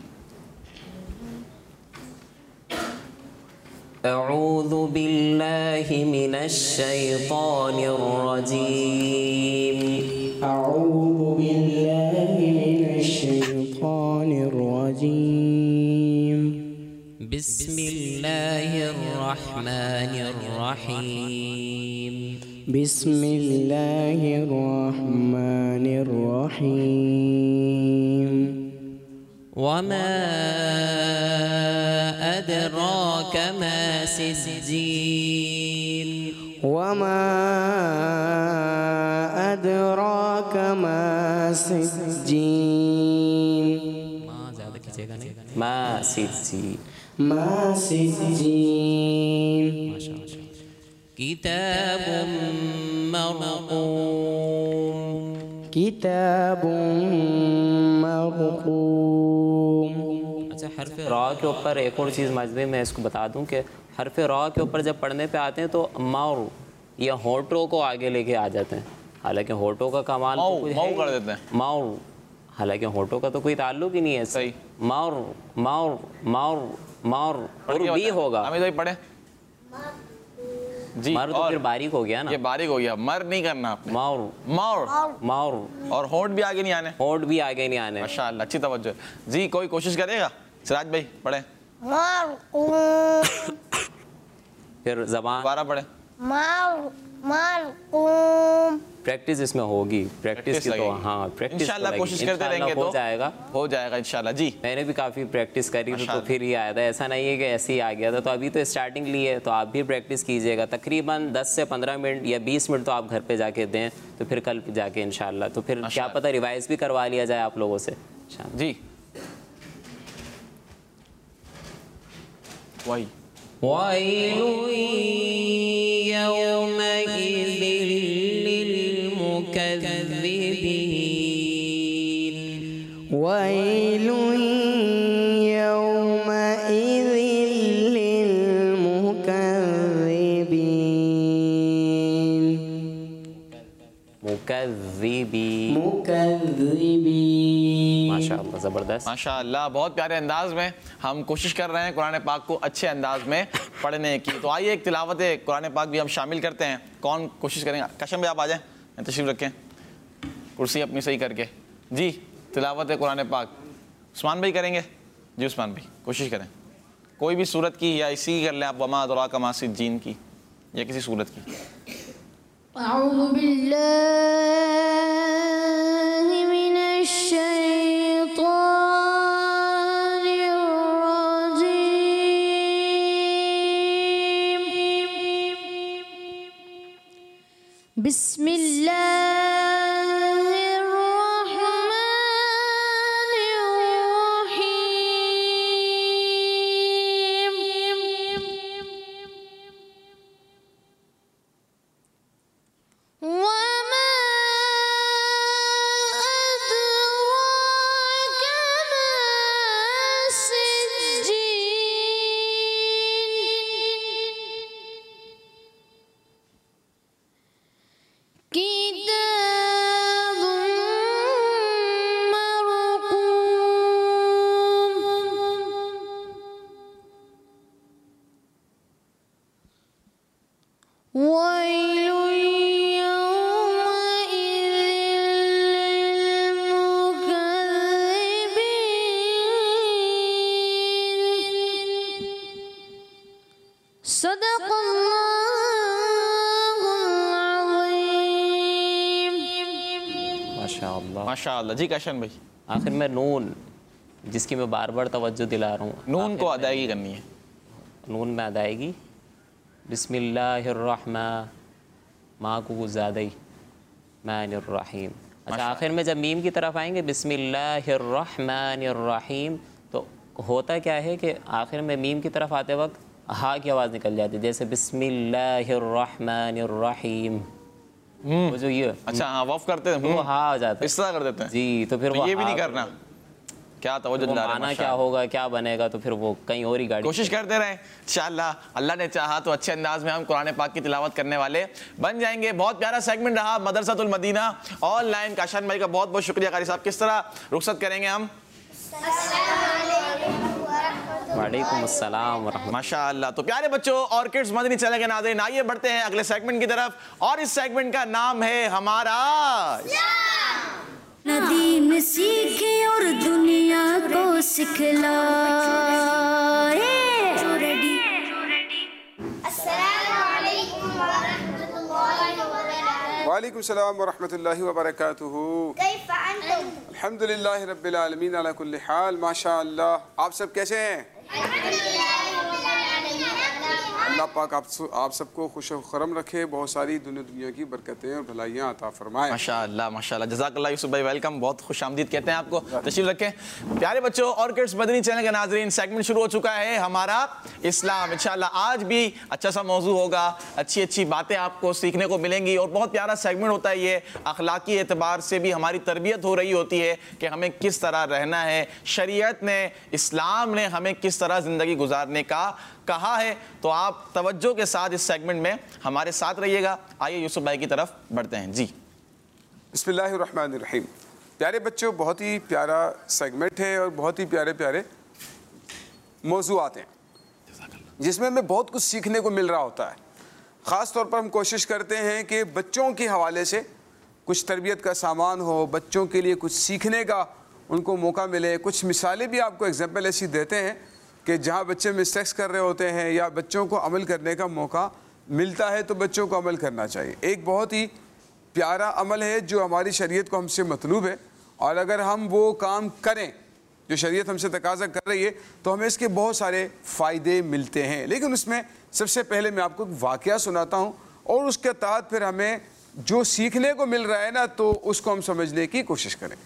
अऊज़ु बिल्लाहि मिनश शैतानिर रजीम। अऊज़ु बिल्लाहि मिनश शैतानिर रजीम। बिस्मिल्लाहिर रहमानिर रहीम। बिस्मिल्लाहिर रहमानिर रहीम। वमा अदराक मा सिज्जीन। वमा अदराक मा सिज्जीन। ज़्यादा खींचेगा नहीं। मा सिज्जीन। मा सिज्जीन। किताबुम मरक़ूम। किताबुम मरक़ूम। अच्छा, हर्फ रॉ के ऊपर एक और चीज़ मजबूत मैं इसको बता दूं कि हर्फ रॉ के ऊपर जब पढ़ने पे आते हैं तो माउ या होठों को आगे लेके आ जाते हैं। हालांकि होठों का कमाल तो कोई माउ है कर देते हैं। माउ, हालांकि होठों का तो कोई ताल्लुक ही नहीं है। सही। माउर माउर माउर माउर और भी होगा। हमें तो पढ़े जी। मार तो और फिर बारीक हो गया ना। ये बारीक हो गया, मर नहीं करना आपने। माउर माउर। माउर। और होंठ भी आगे नहीं आने। होठ भी आगे नहीं आने। माशाअल्लाह, अच्छी तवज्जो जी। कोई कोशिश करेगा? सिराज भाई पढ़े। फिर जबान दोबारा पढ़े। मरक़ूम। پریکٹس اس میں ہوگی، پریکٹس کی تو ہاں پریکٹس انشاءاللہ کوشش کرتے رہیں گے تو ہو جائے گا انشاءاللہ. جی میں نے بھی کافی پریکٹس کری تو پھر ہی آیا تھا، ایسا نہیں ہے کہ ایسے ہی آ گیا تھا. تو ابھی تو اسٹارٹنگ لی ہے تو آپ بھی پریکٹس کیجیے گا، تقریباً 10 سے 15 منٹ یا 20 منٹ تو آپ گھر پہ جا کے دیں، تو پھر کل جا کے انشاءاللہ تو پھر کیا پتہ ریوائز بھی کروا لیا جائے آپ لوگوں سے. جی وہی وَيْلٌ يَوْمَئِذٍ لِّلْمُكَذِّبِينَ وَيْلٌ يَوْمَئِذٍ لِّلْمُكَذِّبِينَ. مُكَذِّبِينَ. ماشاءاللہ زبردست، ماشاءاللہ بہت پیارے انداز میں ہم کوشش کر رہے ہیں قرآن پاک کو اچھے انداز میں پڑھنے کی. تو آئیے ایک تلاوت قرآن پاک بھی ہم شامل کرتے ہیں. کون کوشش کریں گے؟ کشم بھی آپ آ جائیں، تشریف رکھیں کرسی اپنی صحیح کر کے. جی تلاوت قرآن پاک عثمان بھائی کریں گے. جی عثمان بھائی کوشش کریں، کوئی بھی صورت کی یا اسی کی کر لیں آپ، وما ادراک ما سجین کی یا کسی صورت کی. اعوذ باللہ من الشیطان الرجیم. بسم اللہ الرحمن الرحیم. وما أدراك ما سجين. كتاب مرقوم. ويل يومئذ للمكذبين. صدق الله العظيم. ماشاءاللہ. ماشاءاللہ. جی کشن بھائی آخر میں نون، جس کی میں بار بار توجہ دلا رہا ہوں، نون کو ادائیگی کرنی ہے. نون میں ادائیگی. بسم اللہ الرحمن، ماں کو زیادہ مان الرحیم. اچھا آخر میں جب میم کی طرف آئیں گے بسم اللہ الرحمن الرحیم، تو ہوتا کیا ہے کہ آخر میں میم کی طرف آتے وقت ہا کی آواز نکل جاتی ہے، جیسے بسم اللہ الرحمن الرحیم. وہ جو یہ اچھا ہاں وف کرتے ہیں وہ ہا ہو جاتا ہے، اس طرح کر دیتے ہیں. جی تو پھر وہ یہ بھی نہیں ہا کرنا. کیا توجہ دلا رہے ہیں. معنی کیا ہوگا، کیا بنے گا، تو پھر وہ کہیں اور ہی گاڑی. کوشش کرتے رہیں انشاءاللہ اللہ نے چاہا تو اچھے انداز میں ہم قرآن پاک کی تلاوت کرنے والے بن جائیں گے. بہت پیارا سیگمنٹ رہا مدرسۃ المدینہ آن لائن. کاشان بھائی کا بہت بہت شکریہ. قاری صاحب کس طرح رخصت کریں گے ہم؟ وعلیکم السلام ورحمۃ. ماشاءاللہ. تو پیارے بچوں اور کڈز مدنی چینل کے ناظرین آئیے بڑھتے ہیں اگلے سیگمنٹ کی طرف، اور اس سیگمنٹ کا نام ہے ہمارا ندیم سیکھے اور دنیا کو سکھلائے. السلام علیکم ورحمۃ اللہ وبرکاتہ. وعلیکم السلام ورحمۃ اللہ وبرکاتہ. کیف انتم؟ الحمدللہ رب العالمین علی کل حال. ماشاء اللہ. آپ سب کیسے ہیں؟ اللہ پاک آپ سب کو خوش و خرم رکھے، بہت ساری دنیا کی برکتیں اور بھلائیاں عطا فرمائے. ماشاءاللہ ماشاءاللہ. جزاک اللہ یوسف بھائی، ویلکم. بہت خوش آمدید کہتے ہیں آپ کو. تشریف رکھیں. پیارے بچوں اور کڈز مدنی چینل کے ناظرین سیگمنٹ شروع ہو چکا ہے ہمارا اسلام. انشاءاللہ آج بھی اچھا سا موضوع ہوگا، اچھی اچھی باتیں آپ کو سیکھنے کو ملیں گی، اور بہت پیارا سیگمنٹ ہوتا ہے یہ. اخلاقی اعتبار سے بھی ہماری تربیت ہو رہی ہوتی ہے کہ ہمیں کس طرح رہنا ہے، شریعت نے، اسلام نے ہمیں کس طرح زندگی گزارنے کا کہا ہے. تو آپ توجہ کے ساتھ اس سیگمنٹ میں ہمارے ساتھ رہیے گا. آئیے یوسف بھائی کی طرف بڑھتے ہیں. جی بسم اللہ الرحمن الرحیم. پیارے بچوں بہت ہی پیارا سیگمنٹ ہے اور بہت ہی پیارے پیارے موضوعات ہیں جس میں ہمیں بہت کچھ سیکھنے کو مل رہا ہوتا ہے. خاص طور پر ہم کوشش کرتے ہیں کہ بچوں کے حوالے سے کچھ تربیت کا سامان ہو، بچوں کے لیے کچھ سیکھنے کا ان کو موقع ملے. کچھ مثالیں بھی آپ کو ایگزامپل ایسی دیتے ہیں کہ جہاں بچے مسٹیکس کر رہے ہوتے ہیں یا بچوں کو عمل کرنے کا موقع ملتا ہے تو بچوں کو عمل کرنا چاہیے. ایک بہت ہی پیارا عمل ہے جو ہماری شریعت کو ہم سے مطلوب ہے، اور اگر ہم وہ کام کریں جو شریعت ہم سے تقاضا کر رہی ہے تو ہمیں اس کے بہت سارے فائدے ملتے ہیں. لیکن اس میں سب سے پہلے میں آپ کو ایک واقعہ سناتا ہوں، اور اس کے تحت پھر ہمیں جو سیکھنے کو مل رہا ہے نا تو اس کو ہم سمجھنے کی کوشش کریں.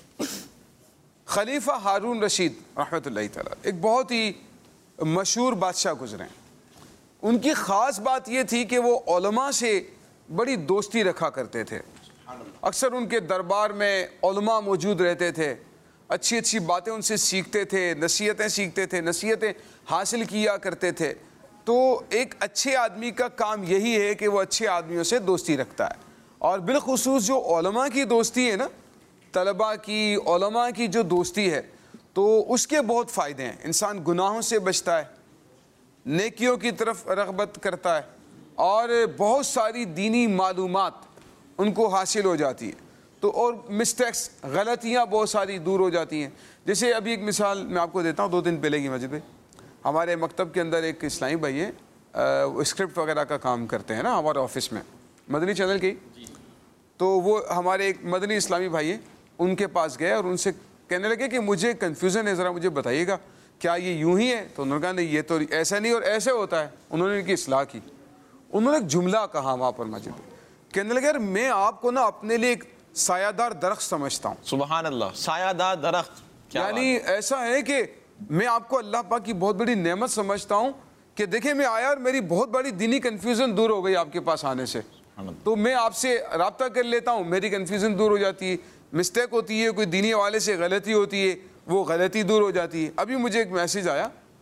خلیفہ ہارون رشید رحمۃ اللہ تعالیٰ ایک بہت ہی مشہور بادشاہ گزرے ہیں. ان کی خاص بات یہ تھی کہ وہ علماء سے بڑی دوستی رکھا کرتے تھے. اکثر ان کے دربار میں علماء موجود رہتے تھے، اچھی اچھی باتیں ان سے سیکھتے تھے، نصیحتیں سیکھتے تھے، نصیحتیں حاصل کیا کرتے تھے. تو ایک اچھے آدمی کا کام یہی ہے کہ وہ اچھے آدمیوں سے دوستی رکھتا ہے. اور بالخصوص جو علماء کی دوستی ہے نا، طلباء کی، علماء کی جو دوستی ہے، تو اس کے بہت فائدے ہیں. انسان گناہوں سے بچتا ہے، نیکیوں کی طرف رغبت کرتا ہے، اور بہت ساری دینی معلومات ان کو حاصل ہو جاتی ہے. تو اور مسٹیکس، غلطیاں بہت ساری دور ہو جاتی ہیں. جیسے ابھی ایک مثال میں آپ کو دیتا ہوں. 2 دن پہلے کی مسجد میں ہمارے مکتب کے اندر ایک اسلامی بھائی ہے، وہ اسکرپٹ وغیرہ کا کام کرتے ہیں نا ہمارے آفس میں، مدنی چینل کی. تو وہ ہمارے ایک مدنی اسلامی بھائی ہیں، ان کے پاس گئے اور ان سے کہنے لگے کہ مجھے کنفیوژن ہے، ذرا مجھے بتائیے گا کیا یہ یوں ہی ہے؟ تو انہوں نے کہا نہیں، یہ تو ایسا نہیں اور ایسے ہوتا ہے. انہوں نے ان کی اصلاح کی. انہوں نے ایک جملہ کہا وہاں پر مسجد میں، کہنے لگے یار میں آپ کو نا اپنے لیے ایک سایہ دار درخت سمجھتا ہوں. سبحان اللہ، سایہ دار درخت. یعنی ایسا ہے کہ میں آپ کو اللہ پاک کی بہت بڑی نعمت سمجھتا ہوں کہ دیکھیں میں آیا اور میری بہت بڑی دینی کنفیوژن دور ہو گئی آپ کے پاس آنے سے. تو میں آپ سے رابطہ کر لیتا ہوں، میری کنفیوژن دور ہو جاتی ہے، مسٹیک ہوتی ہے، کوئی دینی حوالے سے غلطی ہوتی ہے، وہ غلطی دور ہو جاتی ہے. ابھی مجھے ایک میسیج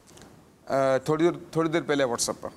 آیا تھوڑی دیر پہلے واٹس ایپ پر.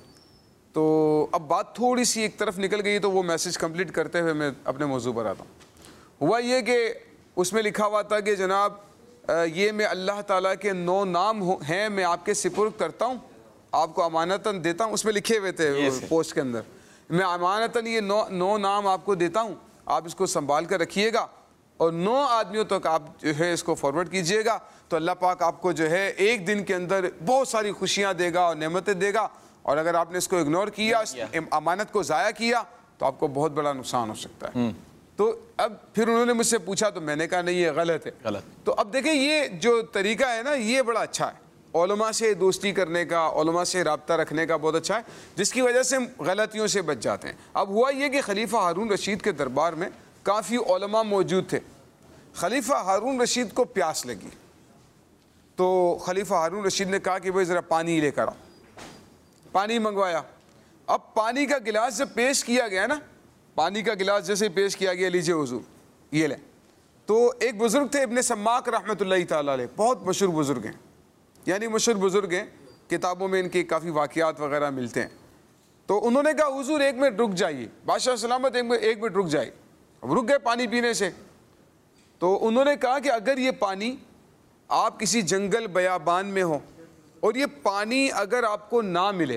تو اب بات تھوڑی سی ایک طرف نکل گئی، تو وہ میسیج کمپلیٹ کرتے ہوئے میں اپنے موضوع پر آتا ہوں. ہوا یہ کہ اس میں لکھا ہوا تھا کہ جناب یہ میں اللہ تعالیٰ کے 9 نام ہیں، میں آپ کے سپرد کرتا ہوں، آپ کو امانتاً دیتا ہوں. اس میں لکھے ہوئے تھے پوسٹ کے اندر، میں امانتاً یہ 9 نام آپ کو دیتا ہوں، آپ اس کو سنبھال کر رکھیے گا اور 9 آدمیوں تک آپ جو ہے اس کو فارورڈ کیجئے گا. تو اللہ پاک آپ کو جو ہے ایک دن کے اندر بہت ساری خوشیاں دے گا اور نعمتیں دے گا. اور اگر آپ نے اس کو اگنور کیا، امانت کو ضائع کیا، تو آپ کو بہت بڑا نقصان ہو سکتا ہے. تو اب پھر انہوں نے مجھ سے پوچھا تو میں نے کہا نہیں یہ غلط ہے. تو اب دیکھیں یہ جو طریقہ ہے نا یہ بڑا اچھا ہے، علماء سے دوستی کرنے کا، علماء سے رابطہ رکھنے کا بہت اچھا ہے، جس کی وجہ سے ہم غلطیوں سے بچ جاتے ہیں. اب ہوا یہ کہ خلیفہ ہارون رشید کے دربار میں کافی علماء موجود تھے. خلیفہ ہارون رشید کو پیاس لگی تو خلیفہ ہارون رشید نے کہا کہ بھائی ذرا پانی لے کر آؤ. پانی منگوایا. اب پانی کا گلاس جب پیش کیا گیا نا، پانی کا گلاس جیسے پیش کیا گیا، لیجئے حضور یہ لیں. تو ایک بزرگ تھے ابن سماک رحمۃ اللہ تعالیٰ علیہ، بہت مشہور بزرگ ہیں، یعنی مشہور بزرگ ہیں، کتابوں میں ان کے کافی واقعات وغیرہ ملتے ہیں. تو انہوں نے کہا حضور 1 منٹ رک جائیے، بادشاہ سلامت 1 منٹ رک جائیے. اب رک گئے پانی پینے سے. تو انہوں نے کہا کہ اگر یہ پانی آپ کسی جنگل بیابان میں ہو اور یہ پانی اگر آپ کو نہ ملے،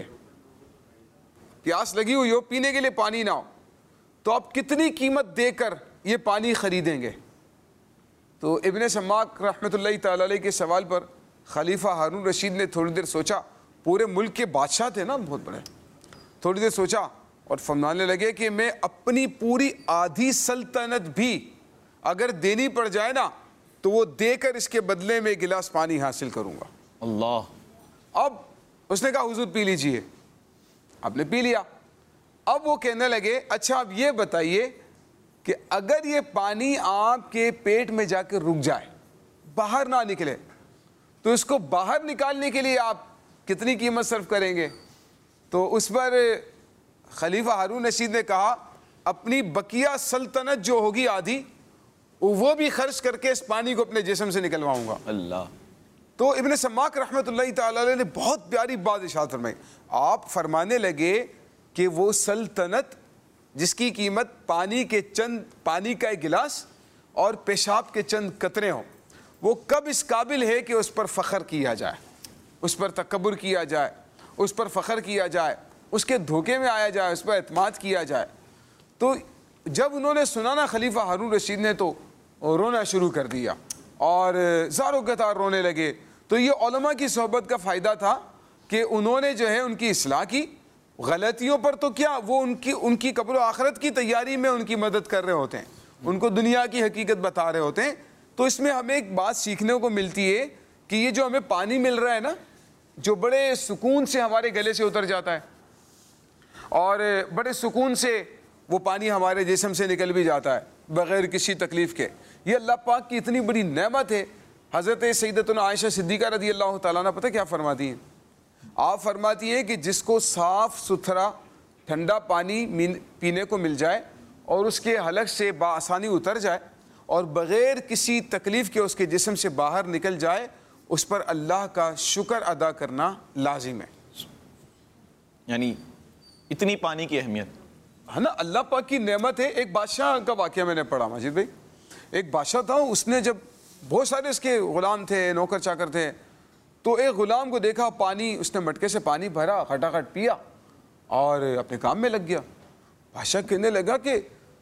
پیاس لگی ہوئی ہو، پینے کے لیے پانی نہ ہو، تو آپ کتنی قیمت دے کر یہ پانی خریدیں گے؟ تو ابن سماک رحمۃ اللہ تعالیٰ علیہ کے سوال پر خلیفہ ہارون رشید نے تھوڑی دیر سوچا. پورے ملک کے بادشاہ تھے نا بہت بڑے. تھوڑی دیر سوچا اور فرمانے لگے کہ میں اپنی پوری آدھی سلطنت بھی اگر دینی پڑ جائے نا تو وہ دے کر اس کے بدلے میں 1 گلاس پانی حاصل کروں گا. اللہ. اب اس نے کہا حضور پی لیجئے. آپ نے پی لیا. اب وہ کہنے لگے اچھا اب یہ بتائیے کہ اگر یہ پانی آپ کے پیٹ میں جا کے رک جائے، باہر نہ نکلے، تو اس کو باہر نکالنے کے لیے آپ کتنی قیمت صرف کریں گے؟ تو اس پر خلیفہ ہارون رشید نے کہا اپنی بقیہ سلطنت جو ہوگی آدھی، وہ بھی خرچ کر کے اس پانی کو اپنے جسم سے نکلواؤں گا. اللہ. تو ابن سماک رحمۃ اللہ تعالیٰ علیہ نے بہت پیاری بات ارشاد فرمائی. آپ فرمانے لگے کہ وہ سلطنت جس کی قیمت پانی کا 1 گلاس اور پیشاب کے چند قطرے ہوں، وہ کب اس قابل ہے کہ اس پر فخر کیا جائے، اس پر تکبر کیا جائے، اس پر فخر کیا جائے، اس کے دھوکے میں آیا جائے، اس پر اعتماد کیا جائے. تو جب انہوں نے سنا نا خلیفہ ہارون رشید نے تو رونا شروع کر دیا اور زاروں قطار رونے لگے. تو یہ علماء کی صحبت کا فائدہ تھا کہ انہوں نے جو ہے ان کی اصلاح کی غلطیوں پر تو کیا وہ ان کی قبر و آخرت کی تیاری میں ان کی مدد کر رہے ہوتے ہیں, ان کو دنیا کی حقیقت بتا رہے ہوتے ہیں. تو اس میں ہمیں ایک بات سیکھنے کو ملتی ہے کہ یہ جو ہمیں پانی مل رہا ہے نا, جو بڑے سکون سے ہمارے گلے سے اتر جاتا ہے اور بڑے سکون سے وہ پانی ہمارے جسم سے نکل بھی جاتا ہے بغیر کسی تکلیف کے, یہ اللہ پاک کی اتنی بڑی نعمت ہے. حضرت سیدتنا عائشہ صدیقہ رضی اللہ تعالیٰ عنہ پتہ کیا فرماتی ہیں؟ آپ فرماتی ہے کہ جس کو صاف ستھرا ٹھنڈا پانی پینے کو مل جائے اور اس کے حلق سے بآسانی اتر جائے اور بغیر کسی تکلیف کے اس کے جسم سے باہر نکل جائے, اس پر اللہ کا شکر ادا کرنا لازم ہے. یعنی اتنی پانی کی اہمیت ہے نا, اللہ پاک کی نعمت ہے. ایک بادشاہ کا واقعہ میں نے پڑھا ماجد بھائی, ایک بادشاہ تھا, اس نے جب بہت سارے اس کے غلام تھے, نوکر چاکر تھے, تو ایک غلام کو دیکھا پانی, اس نے مٹکے سے پانی بھرا, کھٹاکھٹ پیا اور اپنے کام میں لگ گیا. بادشاہ کہنے لگا کہ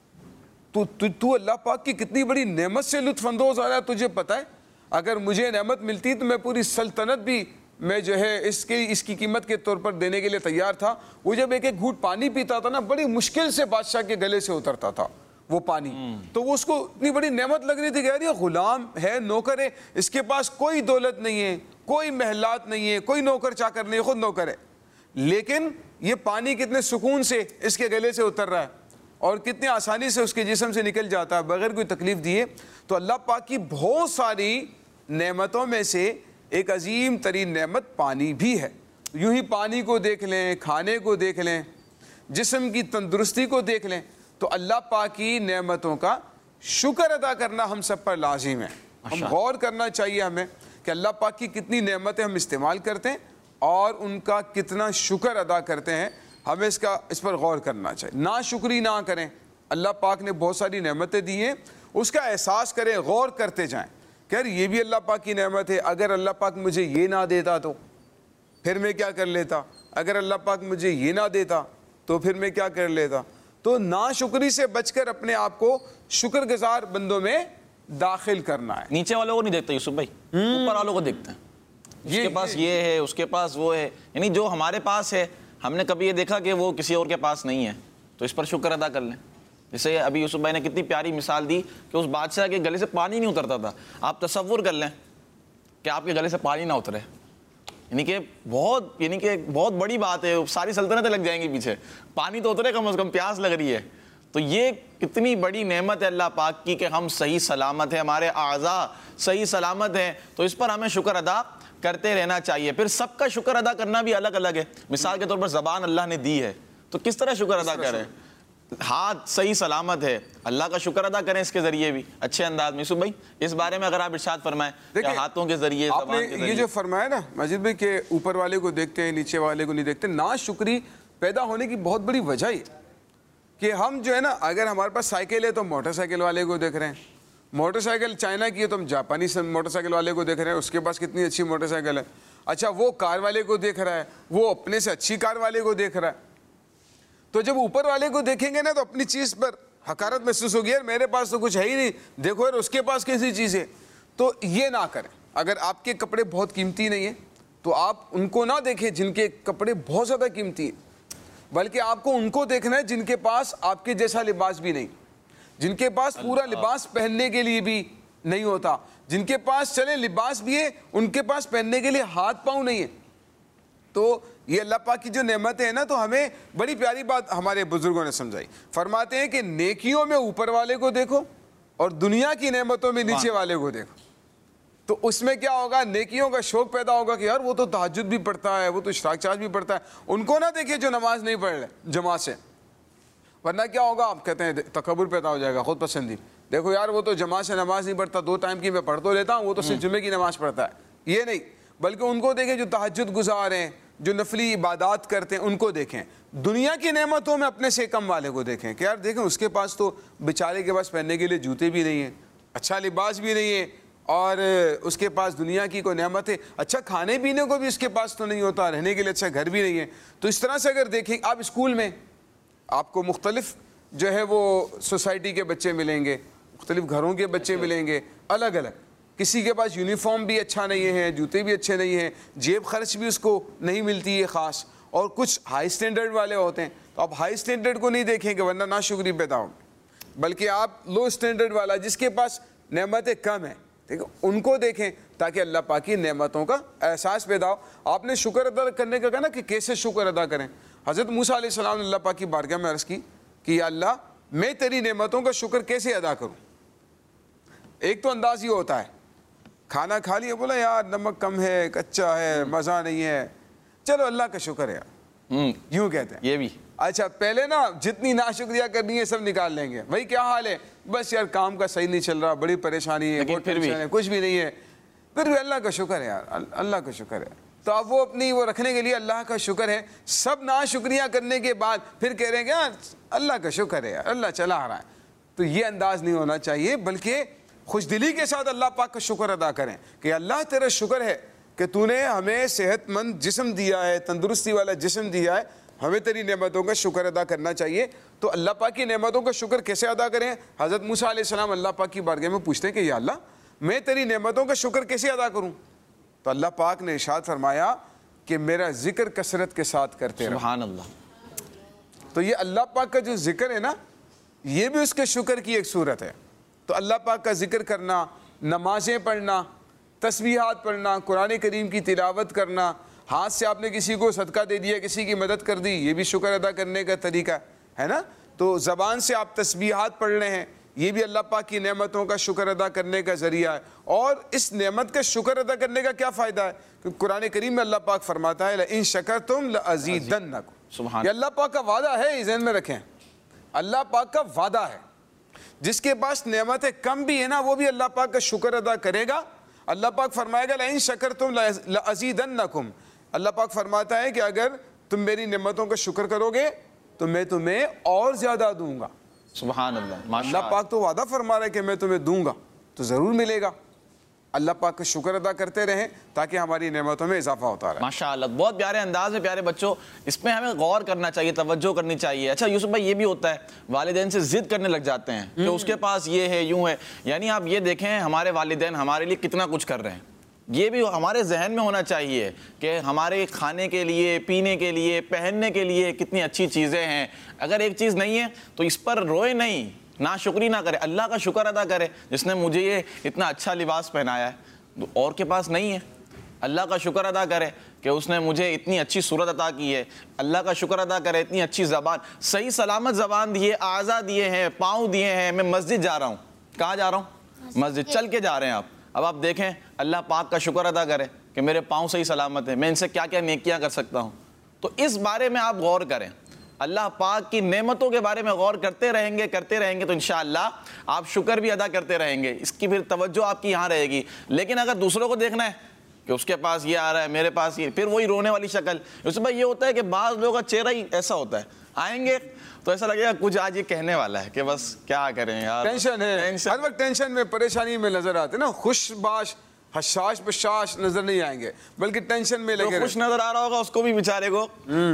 تو اللہ پاک کی کتنی بڑی نعمت سے لطف اندوز آ رہا ہے, تجھے پتہ ہے اگر مجھے نعمت ملتی تو میں پوری سلطنت بھی میں جو ہے اس کی قیمت کے طور پر دینے کے لیے تیار تھا. وہ جب ایک ایک گھونٹ پانی پیتا تھا نا, بڑی مشکل سے بادشاہ کے گلے سے اترتا تھا وہ پانی, تو وہ اس کو اتنی بڑی نعمت لگ رہی تھی کہ یار یہ غلام ہے, نوکر ہے, اس کے پاس کوئی دولت نہیں ہے, کوئی محلات نہیں ہے, کوئی نوکر چاکر نہیں, خود نوکر ہے, لیکن یہ پانی کتنے سکون سے اس کے گلے سے اتر رہا ہے اور کتنی آسانی سے اس کے جسم سے نکل جاتا ہے بغیر کوئی تکلیف دیے. تو اللہ پاک کی بہت ساری نعمتوں میں سے ایک عظیم ترین نعمت پانی بھی ہے. یوں ہی پانی کو دیکھ لیں, کھانے کو دیکھ لیں, جسم کی تندرستی کو دیکھ لیں, تو اللہ پاک کی نعمتوں کا شکر ادا کرنا ہم سب پر لازم ہے. ہم غور کرنا چاہیے ہمیں کہ اللہ پاک کی کتنی نعمتیں ہم استعمال کرتے ہیں اور ان کا کتنا شکر ادا کرتے ہیں. ہمیں اس پر غور کرنا چاہیے, ناشکری نہ کریں. اللہ پاک نے بہت ساری نعمتیں دی ہیں, اس کا احساس کریں, غور کرتے جائیں کہ یار یہ بھی اللہ پاک کی نعمت ہے, اگر اللہ پاک مجھے یہ نہ دیتا تو پھر میں کیا کر لیتا, اگر اللہ پاک مجھے یہ نہ دیتا تو پھر میں کیا کر لیتا. تو ناشکری سے بچ کر اپنے آپ کو شکر گزار بندوں میں داخل کرنا ہے. نیچے والوں کو نہیں دیکھتے یوسف بھائی, اوپر والوں کو دیکھتے ہیں, اس کے پاس یہ ہے, اس کے پاس وہ ہے, یعنی جو ہمارے پاس ہے ہم نے کبھی یہ دیکھا کہ وہ کسی اور کے پاس نہیں ہے, تو اس پر شکر ادا کر لیں. جیسے ابھی یوسف بھائی نے کتنی پیاری مثال دی کہ اس بادشاہ کے گلے سے پانی نہیں اترتا تھا. آپ تصور کر لیں کہ آپ کے گلے سے پانی نہ اترے, یعنی کہ بہت بڑی بات ہے, ساری سلطنتیں لگ جائیں گی پیچھے, پانی تو اترے کم از کم, پیاس لگ رہی ہے. تو یہ کتنی بڑی نعمت ہے اللہ پاک کی کہ ہم صحیح سلامت ہیں, ہمارے اعضاء صحیح سلامت ہیں, تو اس پر ہمیں شکر ادا کرتے رہنا چاہیے. پھر سب کا شکر ادا کرنا بھی الگ الگ ہے. مثال کے طور پر زبان اللہ نے دی ہے, تو کس طرح شکر ادا کریں. ہاتھ صحیح سلامت ہے, اللہ کا شکر ادا کریں اس کے ذریعے بھی اچھے انداز میں. یوسف بھائی اس بارے میں اگر آپ ارشاد فرمائیں کہ ہاتھوں کے ذریعے, زبان کے ذریعے, یہ جو فرمایا نا مجید بھائی کہ اوپر والے کو دیکھتے ہیں نیچے والے کو نہیں دیکھتے, ناشکری پیدا ہونے کی بہت بڑی وجہ ہے کہ ہم جو ہے نا, اگر ہمارے پاس سائیکل ہے تو موٹر سائیکل والے کو دیکھ رہے ہیں, موٹر سائیکل چائنا کی ہے تو ہم جاپانی موٹر سائیکل والے کو دیکھ رہے ہیں, اس کے پاس کتنی اچھی موٹر سائیکل ہے. اچھا وہ کار والے کو دیکھ رہا ہے, وہ اپنے سے اچھی کار والے کو دیکھ رہا ہے. تو جب اوپر والے کو دیکھیں گے نا تو اپنی چیز پر حقارت محسوس ہوگی, یار میرے پاس تو کچھ ہے ہی نہیں, دیکھو یار اس کے پاس کیسی چیز ہے. تو یہ نہ کریں. اگر آپ کے کپڑے بہت قیمتی نہیں ہیں تو آپ ان کو نہ دیکھیں جن کے کپڑے بہت زیادہ قیمتی ہیں, بلکہ آپ کو ان کو دیکھنا ہے جن کے پاس آپ کے جیسا لباس بھی نہیں, جن کے پاس پورا لباس پہننے کے لیے بھی نہیں ہوتا, جن کے پاس چلے لباس بھی ہے ان کے پاس پہننے کے لیے ہاتھ پاؤں نہیں ہے. تو یہ اللہ پاک کی جو نعمتیں ہیں نا, تو ہمیں بڑی پیاری بات ہمارے بزرگوں نے سمجھائی. فرماتے ہیں کہ نیکیوں میں اوپر والے کو دیکھو اور دنیا کی نعمتوں میں نیچے والے کو دیکھو. تو اس میں کیا ہوگا, نیکیوں کا شوق پیدا ہوگا کہ یار وہ تو تہجد بھی پڑھتا ہے, وہ تو اشراق چاش بھی پڑھتا ہے. ان کو نہ دیکھیں جو نماز نہیں پڑھ رہے جماعت سے, ورنہ کیا ہوگا, آپ کہتے ہیں تکبر پیدا ہو جائے گا, خود پسندی. دیکھو یار وہ تو جماعت سے نماز نہیں پڑھتا, 2 ٹائم کی میں پڑھ تو لیتا ہوں, وہ تو صرف جمعے کی نماز پڑھتا ہے. یہ نہیں, بلکہ ان کو دیکھیں جو تہجد گزار ہیں, جو نفلی عبادات کرتے ہیں, ان کو دیکھیں. دنیا کی نعمتوں میں اپنے سے کم والے کو دیکھیں کہ یار دیکھیں اس کے پاس تو بیچارے کے پاس پہننے کے لیے جوتے بھی نہیں ہیں, اچھا لباس بھی نہیں ہے, اور اس کے پاس دنیا کی کوئی نعمت ہے, اچھا کھانے پینے کو بھی اس کے پاس تو نہیں ہوتا, رہنے کے لیے اچھا گھر بھی نہیں ہے. تو اس طرح سے اگر دیکھیں, آپ اسکول میں آپ کو مختلف جو ہے وہ سوسائٹی کے بچے ملیں گے, مختلف گھروں کے بچے ملیں گے, الگ الگ. کسی کے پاس یونیفارم بھی اچھا نہیں ہے, جوتے بھی اچھے نہیں ہیں, جیب خرچ بھی اس کو نہیں ملتی ہے خاص, اور کچھ ہائی سٹینڈرڈ والے ہوتے ہیں. تو آپ ہائی سٹینڈرڈ کو نہیں دیکھیں گے ورنہ ناشکری پیدا ہو, بلکہ آپ لو سٹینڈرڈ والا جس کے پاس نعمتیں کم ہیں, ٹھیک ہے, ان کو دیکھیں تاکہ اللہ پاک کی نعمتوں کا احساس پیدا ہو. آپ نے شکر ادا کرنے کا کہا نا کہ کیسے شکر ادا کریں. حضرت موسیٰ علیہ السلام نے اللہ پاک کی بارگاہ میں عرض کی کہ یا اللہ میں تیری نعمتوں کا شکر کیسے ادا کروں. ایک تو انداز یہ ہوتا ہے, کھانا کھا لیا, بولا یار نمک کم ہے, کچا ہے, مزہ نہیں ہے, چلو اللہ کا شکر ہے یار, یوں کہتے ہیں. یہ بھی اچھا پہلے نا جتنی ناشکریہ کرنی ہے سب نکال لیں گے, بھائی کیا حال ہے, بس یار کام کا صحیح نہیں چل رہا, بڑی پریشانی ہے, پھر بھی کچھ بھی نہیں ہے, پھر بھی اللہ کا شکر ہے یار, اللہ کا شکر ہے. تو اب وہ اپنی وہ رکھنے کے لیے اللہ کا شکر ہے, سب ناشکریہ کرنے کے بعد پھر کہہ رہے ہیں کہ یار اللہ کا شکر ہے یار, اللہ چلا آ رہا ہے. تو یہ انداز نہیں ہونا چاہیے, بلکہ خوش دلی کے ساتھ اللہ پاک کا شکر ادا کریں کہ اللہ تیرا شکر ہے کہ تو نے ہمیں صحت مند جسم دیا ہے, تندرستی والا جسم دیا ہے, ہمیں تیری نعمتوں کا شکر ادا کرنا چاہیے. تو اللہ پاک کی نعمتوں کا شکر کیسے ادا کریں. حضرت موسیٰ علیہ السلام اللہ پاک کی بارگاہ میں پوچھتے ہیں کہ یا اللہ میں تیری نعمتوں کا شکر کیسے ادا کروں. تو اللہ پاک نے ارشاد فرمایا کہ میرا ذکر کثرت کے ساتھ کرتے رہو. سبحان اللہ. تو یہ اللہ پاک کا جو ذکر ہے نا, یہ بھی اس کے شکر کی ایک صورت ہے. تو اللہ پاک کا ذکر کرنا, نمازیں پڑھنا, تسبیحات پڑھنا, قرآن کریم کی تلاوت کرنا, ہاتھ سے آپ نے کسی کو صدقہ دے دیا, کسی کی مدد کر دی, یہ بھی شکر ادا کرنے کا طریقہ ہے نا. تو زبان سے آپ تسبیحات پڑھ رہے ہیں, یہ بھی اللہ پاک کی نعمتوں کا شکر ادا کرنے کا ذریعہ ہے. اور اس نعمت کا شکر ادا کرنے کا کیا فائدہ ہے, کہ قرآن کریم میں اللہ پاک فرماتا ہے لَإِن شَكَرْتُمْ لَأَزِيدَنَّكُمْ. سبحان. یہ اللہ پاک کا وعدہ ہے, یہ ذہن میں رکھیں, اللہ پاک کا وعدہ ہے. جس کے پاس نعمتیں کم بھی ہیں نا, وہ بھی اللہ پاک کا شکر ادا کرے گا. اللہ پاک فرمائے گا لَإِن شَكَرْتُمْ لَأَزِيدَنَّكُمْ. اللہ پاک فرماتا ہے کہ اگر تم میری نعمتوں کا شکر کرو گے تو میں تمہیں اور زیادہ دوں گا. سبحان اللہ. اللہ پاک تو وعدہ فرما رہا ہے کہ میں تمہیں دوں گا, تو ضرور ملے گا. اللہ پاک کا شکر ادا کرتے رہیں تاکہ ہماری نعمتوں میں اضافہ ہوتا رہے. ماشاءاللہ, بہت پیارے انداز میں. پیارے بچوں, اس میں ہمیں غور کرنا چاہیے, توجہ کرنی چاہیے. اچھا یوسف بھائی, یہ بھی ہوتا ہے والدین سے ضد کرنے لگ جاتے ہیں کہ اس کے پاس یہ ہے, یوں ہے. یعنی آپ یہ دیکھیں ہمارے والدین ہمارے لیے کتنا کچھ کر رہے ہیں, یہ بھی ہمارے ذہن میں ہونا چاہیے کہ ہمارے کھانے کے لیے, پینے کے لیے, پہننے کے لیے کتنی اچھی چیزیں ہیں. اگر ایک چیز نہیں ہے تو اس پر روئے نہیں, ناشکری نہ کرے, اللہ کا شکر ادا کرے جس نے مجھے یہ اتنا اچھا لباس پہنایا ہے, اور کے پاس نہیں ہے. اللہ کا شکر ادا کرے کہ اس نے مجھے اتنی اچھی صورت عطا کی ہے. اللہ کا شکر ادا کرے اتنی اچھی زبان, صحیح سلامت زبان دیے, اعضاء دیے ہیں, پاؤں دیے ہیں. میں مسجد جا رہا ہوں, کہاں جا رہا ہوں, مسجد, چل کے جا رہے ہیں آپ. اب آپ دیکھیں اللہ پاک کا شکر ادا کرے کہ میرے پاؤں صحیح سلامت ہیں, میں ان سے کیا کیا نیکیاں کر سکتا ہوں. تو اس بارے میں آپ غور کریں, اللہ پاک کی نعمتوں کے بارے میں غور کرتے رہیں گے تو انشاءاللہ آپ شکر بھی ادا کرتے رہیں گے. اس کی پھر توجہ آپ کی یہاں رہے گی. لیکن اگر دوسروں کو دیکھنا ہے کہ اس کے پاس یہ آ رہا ہے, میرے پاس یہ, پھر وہی رونے والی شکل. اس میں یہ ہوتا ہے کہ بعض لوگوں کا چہرہ ہی ایسا ہوتا ہے, آئیں گے تو ایسا لگے گا کچھ آج یہ کہنے والا ہے کہ بس کیا کریں یار, ٹینشن ہے, ہر وقت ٹینشن میں, پریشانی میں نظر آتے نا. خوش باش حشاش بشاش نظر نہیں آئیں گے, بلکہ ٹینشن میں لگے. خوش نظر آ رہا ہوگا اس کو بھی بیچارے کو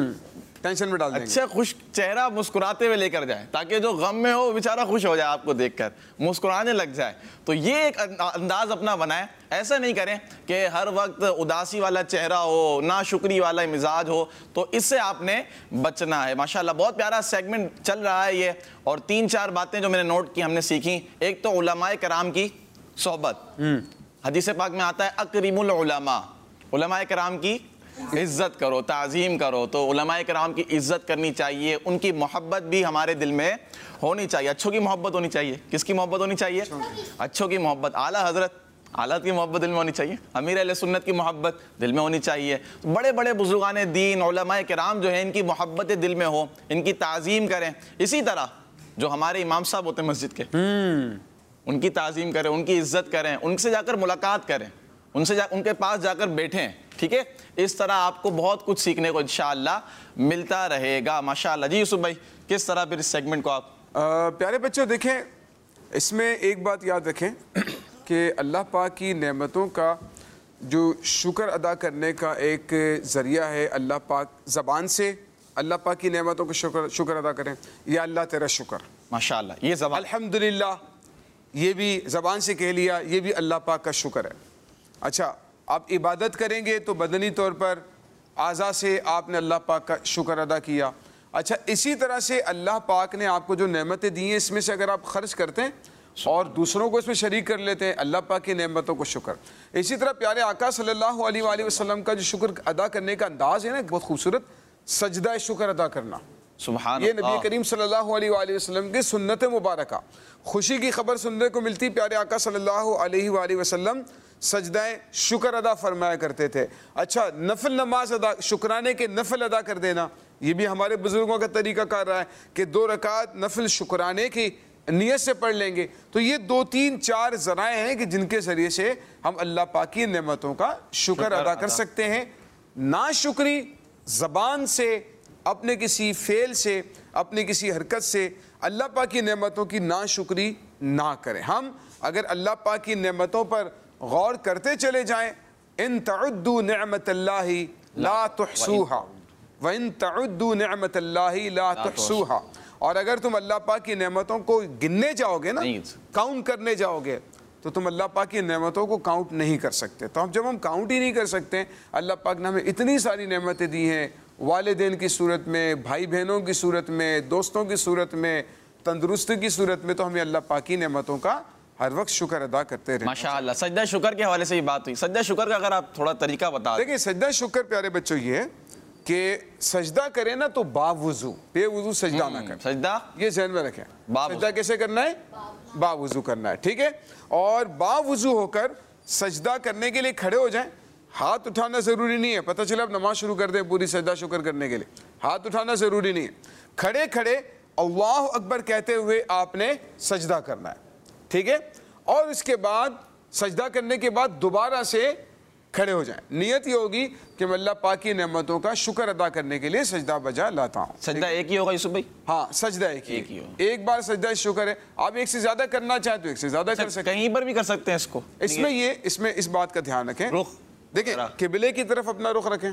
ٹینشن میں ڈال دیں گے. اچھا خوش چہرہ مسکراتے ہوئے لے کر جائے تاکہ جو غم میں ہو وہ بیچارہ خوش ہو جائے, آپ کو دیکھ کر مسکرانے لگ جائے. تو یہ ایک انداز اپنا بنائیں. ایسا نہیں کریں کہ ہر وقت اداسی والا چہرہ ہو, ناشکری والا مزاج ہو. تو اس سے آپ نے بچنا ہے. ماشاءاللہ بہت پیارا سیگمنٹ چل رہا ہے یہ. اور 3-4 باتیں جو میں نے نوٹ کی, ہم نے سیکھی. ایک تو علماء کرام کی صحبت. حدیث پاک میں آتا ہے اکریم العلماء, علماء کرام کی عزت کرو, تعظیم کرو. تو علماء کرام کی عزت کرنی چاہیے, ان کی محبت بھی ہمارے دل میں ہونی چاہیے. اچھوں کی محبت ہونی چاہیے. کس کی محبت ہونی چاہیے, اچھوں کی محبت. اعلیٰ حضرت کی محبت دل میں ہونی چاہیے. امیر اہل سنت کی محبت دل میں ہونی چاہیے. بڑے بڑے بزرگان دین علماء کرام جو ہیں, ان کی محبت دل میں ہو, ان کی تعظیم کریں. اسی طرح جو ہمارے امام صاحب ہوتے ہیں مسجد کے, ان کی تعظیم کریں, ان کی عزت کریں, ان سے جا کر ملاقات کریں, ان کے پاس جا کر بیٹھیں. ٹھیک ہے, اس طرح آپ کو بہت کچھ سیکھنے کو انشاءاللہ ملتا رہے گا. ماشاءاللہ. جی یوسف بھائی, کس طرح پھر اس سیگمنٹ کو آپ پیارے بچوں دیکھیں, اس میں ایک بات یاد رکھیں کہ اللہ پاک کی نعمتوں کا جو شکر ادا کرنے کا ایک ذریعہ ہے, اللہ پاک زبان سے اللہ پاک کی نعمتوں کا شکر ادا کریں. یا اللہ تیرا شکر, ماشاءاللہ, یہ زبان الحمدللہ, یہ بھی زبان سے کہہ لیا, یہ بھی اللہ پاک کا شکر ہے. اچھا, آپ عبادت کریں گے تو بدنی طور پر आज़ा से आपने अल्लाह पाक का शुक्र अदा किया। अच्छा, इसी तरह से अल्लाह पाक ने आपको जो नेमतें दी हैं, इसमें से अगर आप खर्च करते हैं और दूसरों को इसमें शरीक कर लेते हैं, अल्लाह पाक की नेमतों को शुक्र। इसी तरह प्यारे आका सल्लल्लाहु अलैहि वसल्लम का जो शुक्र अदा करने का अंदाज़ है ना, बहुत खूबसूरत, सजदा शुक्र अदा करना। सुभान ये अल्लाह। नबी करीम सल्लल्लाहु अलैहि वसल्लम की सुन्नत मुबारका। खुशी की खबर सुनने को मिलती, प्यारे आका सल्लल्लाहु अलैहि वसल्लम सजदाए शुक्र अदा फरमाया करते थे। अच्छा, नफल नमाज अदा, शुक्राने के नफल अदा कर देना, ये भी हमारे बुजुर्गों का तरीका कर रहा है कि 2 रकात नफल शुक्राने की नियत से पढ़ लेंगे। तो ये 2, 3, 4 ज़राए हैं कि जिनके ज़रिए से हम अल्लाह पाक की नेमतों का शुक्र अदा कर सकते हैं। नाशुक्री ज़बान से, अपने किसी फेल से, अपनी किसी हरकत से अल्लाह पाक की नेमतों की नाशुक्री ना करें। हम अगर अल्लाह पाक की नेमतों पर गौर करते चले जाएं, इन तउद्दू निअमतल्लाहि ला तुहसूहा व इन तउद्दू निअमतल्लाहि ला तुहसूहा, और अगर तुम अल्लाह पाक की नेमतों को गिनने जाओगे ना, काउंट करने जाओगे, तो तुम अल्लाह पाक की नेमतों को काउंट नहीं कर सकते। तो जब हम काउंट ही नहीं कर सकते, अल्लाह पाक ने हमें इतनी सारी नेमतें दी हैं, वालिदैन की सूरत में, भाई बहनों की सूरत में, दोस्तों की सूरत में, तंदुरुस्ती की सूरत में, तो हमें अल्लाह पाक की नेमतों का हर वक्त शुक्र अदा करते रहे। माशाअल्लाह। सजदा शुक्र के हवाले से ये बात हुई, सजदा शुक्र का अगर आप थोड़ा तरीका बता दें। देखिए, सजदा शुक्र प्यारे बच्चों ये है कि सजदा करें ना तो बावुजू, बेवुजू सजदा ना करें। सजदा ये ज़हन में रखें, सजदा कैसे करना है? बावुजू करना है, ठीक है। और बावुजू होकर सजदा करने के लिए खड़े हो जाएं। हाथ उठाना ज़रूरी नहीं है, पता चला आप नमाज शुरू कर दें पूरी सजदा शुक्र करने के लिए, हाथ उठाना ज़रूरी नहीं है। खड़े खड़े अल्लाह अकबर कहते हुए आपने सजदा करना है, ठीक है। और इसके बाद सजदा करने के बाद दोबारा से खड़े हो जाएं। नियत ये होगी कि मैं अल्लाह पाक की नेमतों का शुक्र अदा करने के लिए सजदा बजा लाता हूँ। सजदा एक ही होगा यूसुफ भाई? हाँ, सजदा एक ही होगा। एक बार सजदा शुक्र है, आप एक से ज्यादा करना चाहें तो एक से ज्यादा कर सकते हैं, कहीं पर भी कर सकते हैं इसको। इसमें इस बात का ध्यान रखें, रुख देखें, किबले की तरफ अपना रुख रखें।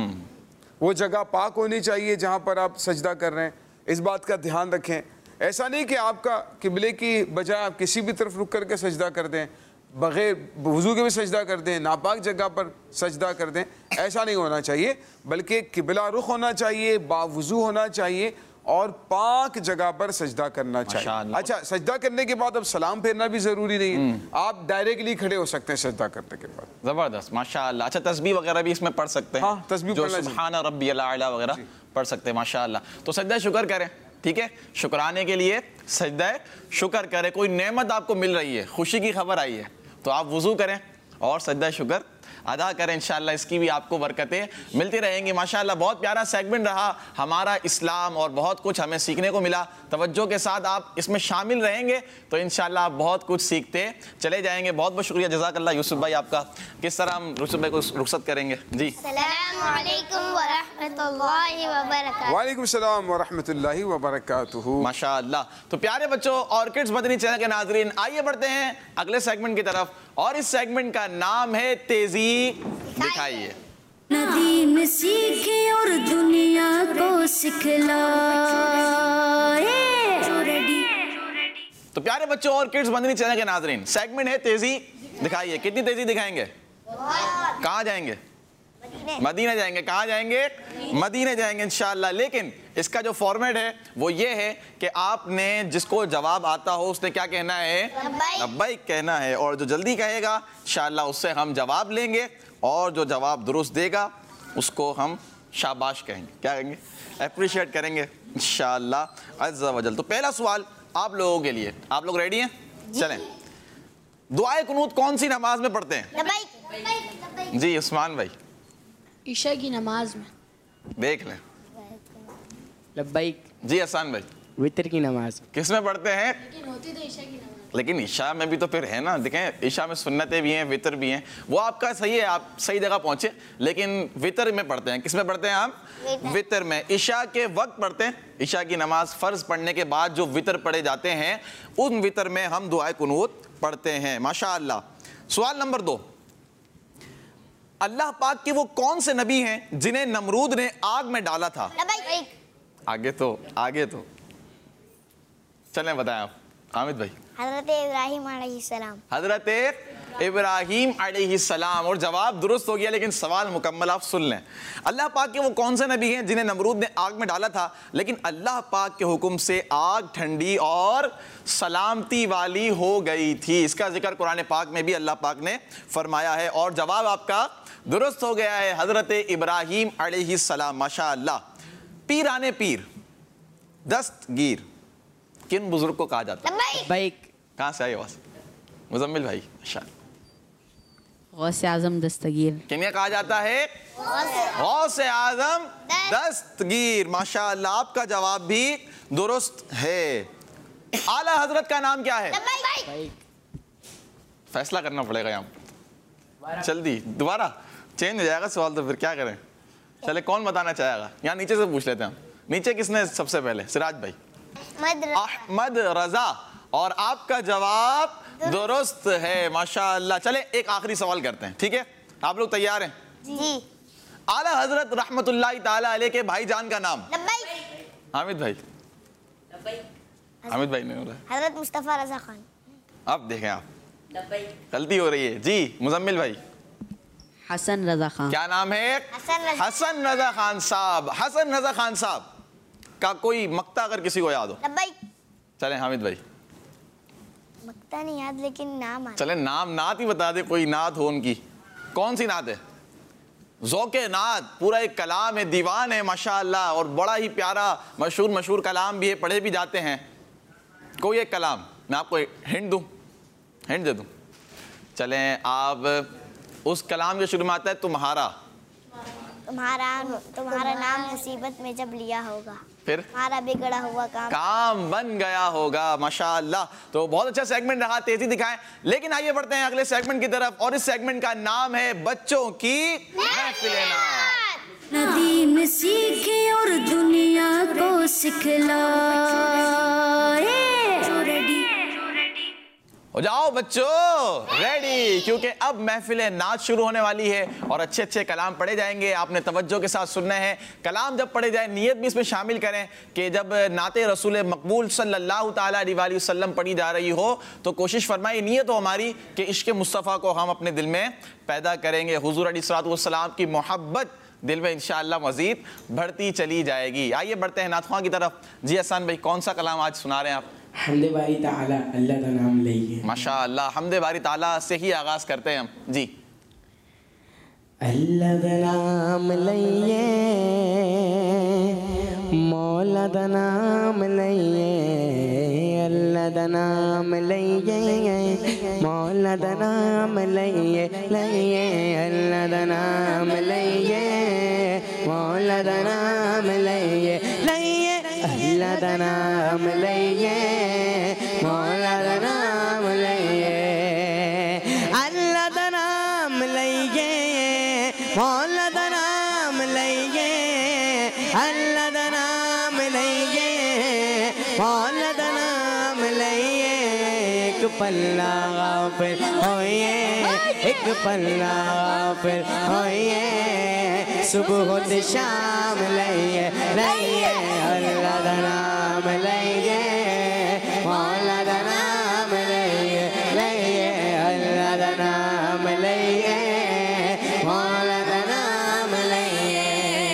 वो जगह पाक होनी चाहिए जहाँ पर आप सजदा कर रहे हैं, इस बात का ध्यान रखें। ऐसा नहीं कि आपका किबले की बजाय आप किसी भी तरफ रुक करके सजदा कर दें, बगैर वुज़ू के भी सजदा कर दें, नापाक जगह पर सजदा कर दें, ऐसा नहीं होना चाहिए। बल्कि किबला रुख होना चाहिए, बावुज़ू होना चाहिए और पाक जगह पर सजदा करना चाहिए। अच्छा, सजदा करने के बाद अब सलाम फेरना भी ज़रूरी नहीं है, आप डायरेक्टली खड़े हो सकते हैं सजदा करने के बाद। ज़बरदस्त, माशाअल्लाह। अच्छा, तस्बीह वगैरह भी इसमें पढ़ सकते हैं? हाँ, तस्बीह जो सुब्हान रब्बियल आला वगैरह पढ़ सकते हैं, माशाअल्लाह। तो सजदा शुक्र करें, ठीक है। शुक्राने के लिए सजदा शुक्र करें। कोई नेमत आपको मिल रही है, खुशी की खबर आई है, तो आप वुज़ू करें और सजदा शुक्र अदा करें। इंशाअल्लाह इसकी भी आपको बरकतें मिलती रहेंगी। माशाअल्लाह बहुत प्यारा सेगमेंट रहा हमारा इस्लाम, और बहुत कुछ हमें सीखने को मिला। तवज्जो के साथ आप इसमें शामिल रहेंगे तो इंशाअल्लाह आप बहुत कुछ सीखते चले जाएंगे। बहुत बहुत शुक्रिया, जज़ाकल्लाह यूसुफ भाई आपका। किस तरह हम यूसुफ भाई को रुखसत करेंगे जी? वालेकुम सलाम व रहमतुल्लाहि व बरकातुहू। माशाअल्लाह। तो प्यारे बच्चों, ऑर्किड्स मदनी चैनल के नाज़रीन, आइए बढ़ते हैं अगले सेगमेंट की तरफ, और इस सेगमेंट का नाम है तेजी दिखाइए। दीन सीखे और दुनिया को सिखलाए। तो प्यारे बच्चों, ऑर्किड्स मदनी चैनल के नाज़रीन, सेगमेंट है तेजी दिखाइए। कितनी तेजी दिखाएंगे? कहाँ जाएंगे? मदीना जाएंगे। कहाँ जाएंगे? मदीना जाएंगे इंशाअल्लाह। लेकिन इसका जो फॉर्मेट है वो ये है कि आपने जिसको जवाब आता हो उसने क्या कहना है? लब्बैक कहना है। और जो जल्दी कहेगा इंशाअल्लाह उससे हम जवाब लेंगे, और जो जवाब दुरुस्त देगा उसको हम शाबाश कहेंगे। क्या कहेंगे? अप्रिशिएट करेंगे इंशाअल्लाह अज़्ज़ा वजल। तो पहला सवाल आप लोगों के लिए, आप लोग रेडी हैं? चलें। दुआए कुनूत कौन सी नमाज में पढ़ते हैं? जी उस्मान भाई। ईशा की नमाज में। देख लें। लब्बैक। जी हसन भाई। वितर की नमाज। किस में पढ़ते हैं? लेकिन होती तो ईशा की नमाज। लेकिन ईशा में भी तो फिर है ना, देखें ईशा में सुन्नतें भी हैं, वितर भी हैं। वो आपका सही है, आप सही जगह पहुंचे, लेकिन वितर में पढ़ते हैं। किस में पढ़ते हैं आप? वितर में। ईशा के वक्त पढ़ते हैं। ईशा की नमाज फ़र्ज पढ़ने के बाद जो वितर पढ़े जाते हैं, उन वितर में हम दुआए कुनूत पढ़ते हैं। माशाअल्लाह। सवाल नंबर 2, अल्लाह पाक के वो कौन से नबी हैं जिन्हें नमरूद ने आग में डाला था? आगे तो चलें बताएं आप। हामिद भाई। हज़रत इब्राहीम अलैहिस्सलाम। हज़रत ابراہیم علیہ السلام. اور جواب درست ہو گیا, لیکن سوال مکمل آپ سن لیں. اللہ پاک کے وہ کون سے نبی ہیں جنہیں نمرود نے آگ میں ڈالا تھا, لیکن اللہ پاک کے حکم سے آگ ٹھنڈی اور سلامتی والی ہو گئی تھی. اس کا ذکر قرآن پاک میں بھی اللہ پاک نے فرمایا ہے. اور جواب آپ کا درست ہو گیا ہے, حضرت ابراہیم علیہ السلام. ماشاء اللہ. پیرانے پیر, دستگیر, کن بزرگ کو کہا جاتا ہے؟ بائک. کہاں سے آئی آواز؟ مزمل بھائی. ماشاء اللہ. غوث اعظم دستگیر. کنہیں کہا جاتا ہے؟ غوث اعظم دستگیر. ماشاء اللہ, آپ کا جواب بھی درست ہے. اعلیٰ حضرت کا نام کیا ہے؟ فیصلہ کرنا پڑے گا یہاں. جلدی دوبارہ چینج ہو جائے گا سوال تو پھر کیا کریں. چلے کون بتانا چاہے گا؟ یہاں نیچے سے پوچھ لیتے ہیں ہم. نیچے کس نے سب سے پہلے؟ سراج بھائی. احمد رضا. اور آپ کا جواب درست ہے. ماشاء اللہ. چلے ایک آخری سوال کرتے ہیں, ٹھیک ہے؟ آپ لوگ تیار ہیں؟ جی. اعلیٰ حضرت رحمت اللہ تعالیٰ علیہ کے بھائی جان کا نام؟ حامد بھائی. حامد بھائی نہیں ہو رہا. حضرت مصطفیٰ رضا خان. اب دیکھیں آپ غلطی ہو رہی ہے. جی مزمل بھائی. حسن رضا خان. کیا نام ہے؟ حسن رضا خان صاحب. حسن رضا خان صاحب کا کوئی مقطع اگر کسی کو یاد ہو؟ چلیں حامد بھائی. مقطع نہیں یاد, لیکن نام آتا. چلیں نام نعت ہی بتا دے, کوئی نعت ہو ان کی. کون سی نعت ہے؟ ذوق نعت, پورا ایک کلام ہے, دیوان ہے ماشاء اللہ, اور بڑا ہی پیارا مشہور کلام بھی ہے, پڑھے بھی جاتے ہیں. کوئی ایک کلام میں آپ کو ہنٹ دوں, ہنٹ دے دوں. چلیں آپ اس کلام کے شروع میں آتا ہے تمہارا نام مصیبت میں جب لیا ہوگا, پھر ہمارا بگڑا ہوا کام بن گیا ہوگا. ماشاء اللہ. تو بہت اچھا سیگمنٹ رہا, تیزی دکھائیں. لیکن آئیے بڑھتے ہیں اگلے سیگمنٹ کی طرف, اور اس سیگمنٹ کا نام ہے بچوں کی محفل نعت. ندیم سیکھے اور دنیا کو سکھلائے. ہو جاؤ بچوں ریڈی, کیونکہ اب محفل نعت شروع ہونے والی ہے اور اچھے اچھے کلام پڑھے جائیں گے. آپ نے توجہ کے ساتھ سننا ہے. کلام جب پڑھے جائیں نیت بھی اس میں شامل کریں کہ جب نعت رسول مقبول صلی اللہ تعالیٰ علیہ وآلہ وسلم پڑھی جا رہی ہو تو کوشش فرمائیں, نیت ہو ہماری کہ عشق مصطفیٰ کو ہم اپنے دل میں پیدا کریں گے. حضور علیہ الصلوۃ والسلام کی محبت دل میں انشاءاللہ مزید بڑھتی چلی جائے گی. آئیے بڑھتے ہیں نعت خواں کی طرف. جی احسان بھائی, کون سا کلام آج سنا رہے ہیں آپ؟ حمد باری تعالیٰ اللہ کا نام لئیے. ماشاء اللہ. حمد باری تعالیٰ سے ہی آغاز کرتے ہیں ہم. جی. اللہ کا نام لئیے, مولا کا نام لئیے, اللہ کا نام لئیے, مولا کا نام لئیے, اللہ کا نام لئیے, مولا کا نام لئیے, اللہ کا نام لئیے, مولا کا نام لئیے, اللہ کا نام لئیے, مولا کا نام لئیے, اللہ کا نام لئیے, مولا کا نام لئیے. ایک پلہ غافل ہوئیے, ایک پلہ غافل ہوئیے, صبح و شام لئیے, اللہ کا نام لئیے, مولا کا نام لئیے, اللہ کا نام لئیے, مولا کا نام لئیے.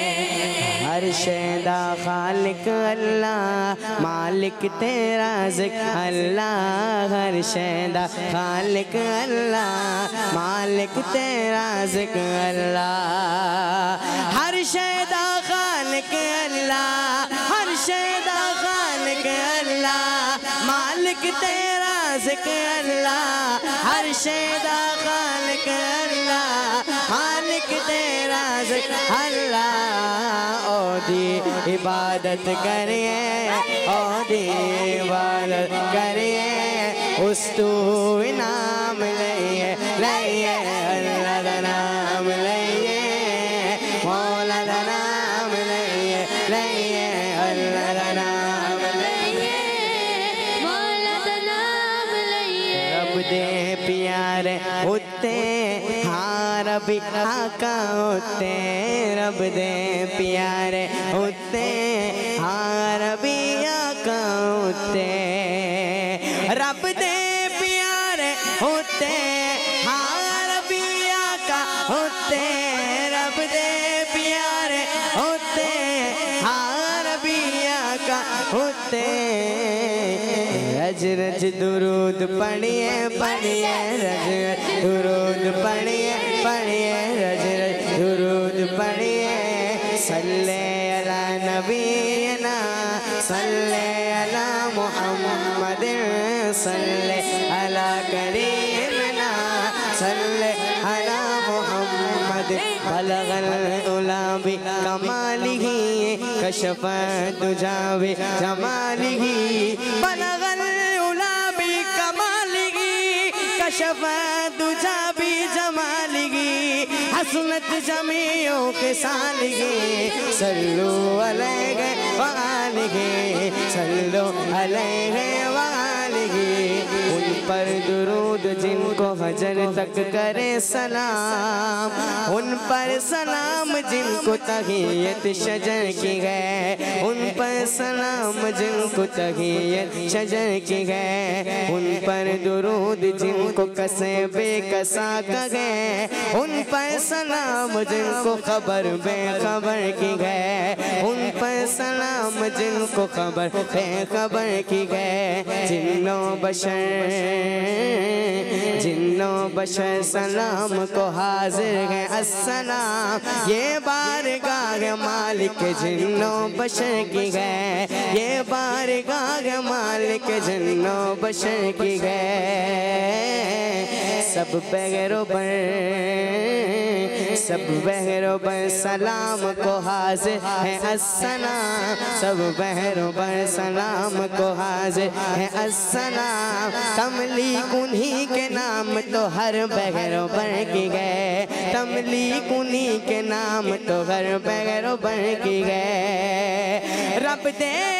ہر شے دا خالق اللہ, مالک تیرا ذکر اللہ, ہر شے دا خالق اللہ, مالک تیرا ذکر اللہ, ہر شے دا خالق اللہ, ہر شے دا خالق اللہ, مالک تیرا ذکر اللہ, ہر شے دا خالق اللہ, مالک تیرا ذکر اللہ. او دی عبادت کریے, او دی عبادت کریے, اس تو انعام لئیے, اللہ کا نام لئیے, مولا کا نام لئیے, اللہ کا نام لئیے, مولا کا نام لئیے. رب دے پیارے ہوتے, ہاں ربی آقا ہوتے, رب دے پیارے ہوتے, ہاں ربی آقا ہوتے, رب دے پیارے ہوتے, ہوتے رب دے پیارے ہوتے ہاں نبی آقا ہوتے رج رج درود پڑھیے پڑھیے رج رج درود پڑھیے پڑھیے رج رج درود پڑھیے صلی علی نبینا صلی علی محمد صلی علی کریمنا صلی علی محمد بلغ العلا بکمالہ کشف الدجا بجمالہ بلغ العلا بکمالہ کشف الدجا بجمالہ حسنت جمیع خصالہ صلو علیہ وآلہ صلو علیہ وآلہ ان پر درود جن کو حجر تک کرے سلام ان پر سلام جن کو تحیت شجر کی ہے ان پر سلام جن کو تحیت شجر کی ہے ان پر درود جن کو کسے بے کسا کہے ان پر سلام جن کو خبر بے خبر کی ہے ان پر سلام جن کو خبر بے خبر کی ہے جنوں بشر سلام کو حاضر ہے السلام یہ بارگاہ مالک جنوں بشر کی ہے یہ بارگاہ مالک جنوں بشر کی ہے سب بغیروں پر سلام کو حاضر ہے السلام سب بہروں پر سلام کو حاضر ہے السلام تملیک انہی کے نام تو ہر بغیروں پر کی گئے تملیک انہی کے نام تو ہر بغیروں پر کی گئے رب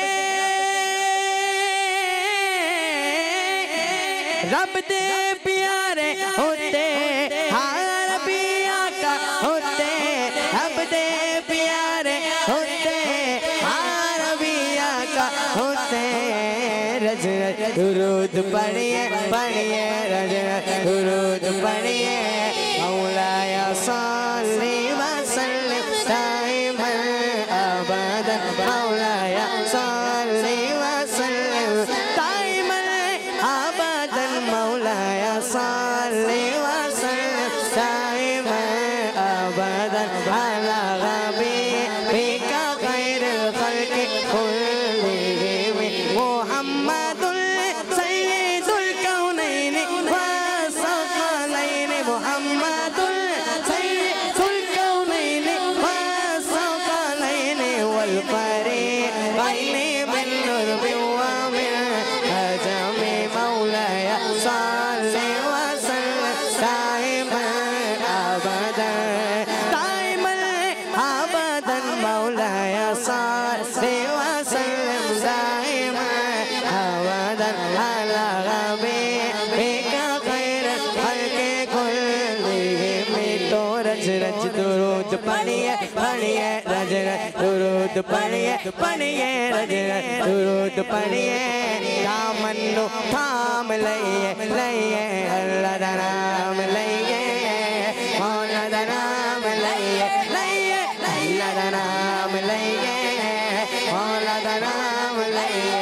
دے پیارے ہوتے ہاں نبی آقا ہوتے رب دے پیارے ہوتے ہاں نبی آقا ہوتے رج رج درود پڑھیے پڑھیے رج رج درود پڑھیے مولایا صلی وسلم دائما ابدا مولایا صلی وسلم دائما ابدا مولایا صلی وسلم دائما ابدا على حبيبك خير الخلق كلهم محمد سيد الكونين والثقلين محمد سيد الكونين والثقلين والفريقين من نور ومن عجم مولاي صل وسلم دائما ابدا دائما ابدا مولاي صل وسلم دائما ابدا على حبيبك خير الخلق كلهم تو رج رج درود پڑھیے پڑھیے رج رج درود پڑھیے پڑھیے رج رج درود پڑھیے دامن تھام لئیے لئیے اللہ دا نام لئیے مولا دا نام لئیے لئیے اللہ دا نام لئیے مولا دا نام لئیے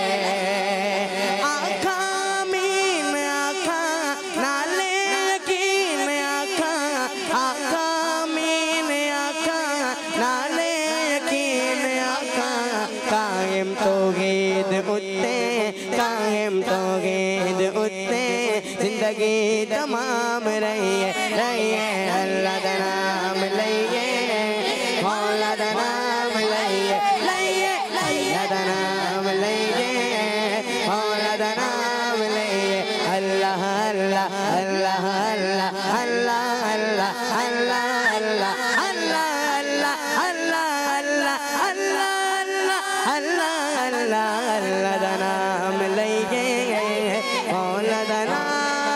آقا مین آقا نالے یقین آقا آقا مین آقا نالے یقین آقا قائم توحید اتے قائم توحید اتے زندگی تمام رہیے رہیے اللہ دا نام لئیے مولا دا نام لئیے لئیے اللہ دا نام لئیے مولا دا نام لئیے اللہ اللہ اللہ اللہ اللہ اللہ اللہ اللہ اللہ اللہ اللہ اللہ اللہ اللہ دا نام لئیے مولا دا نام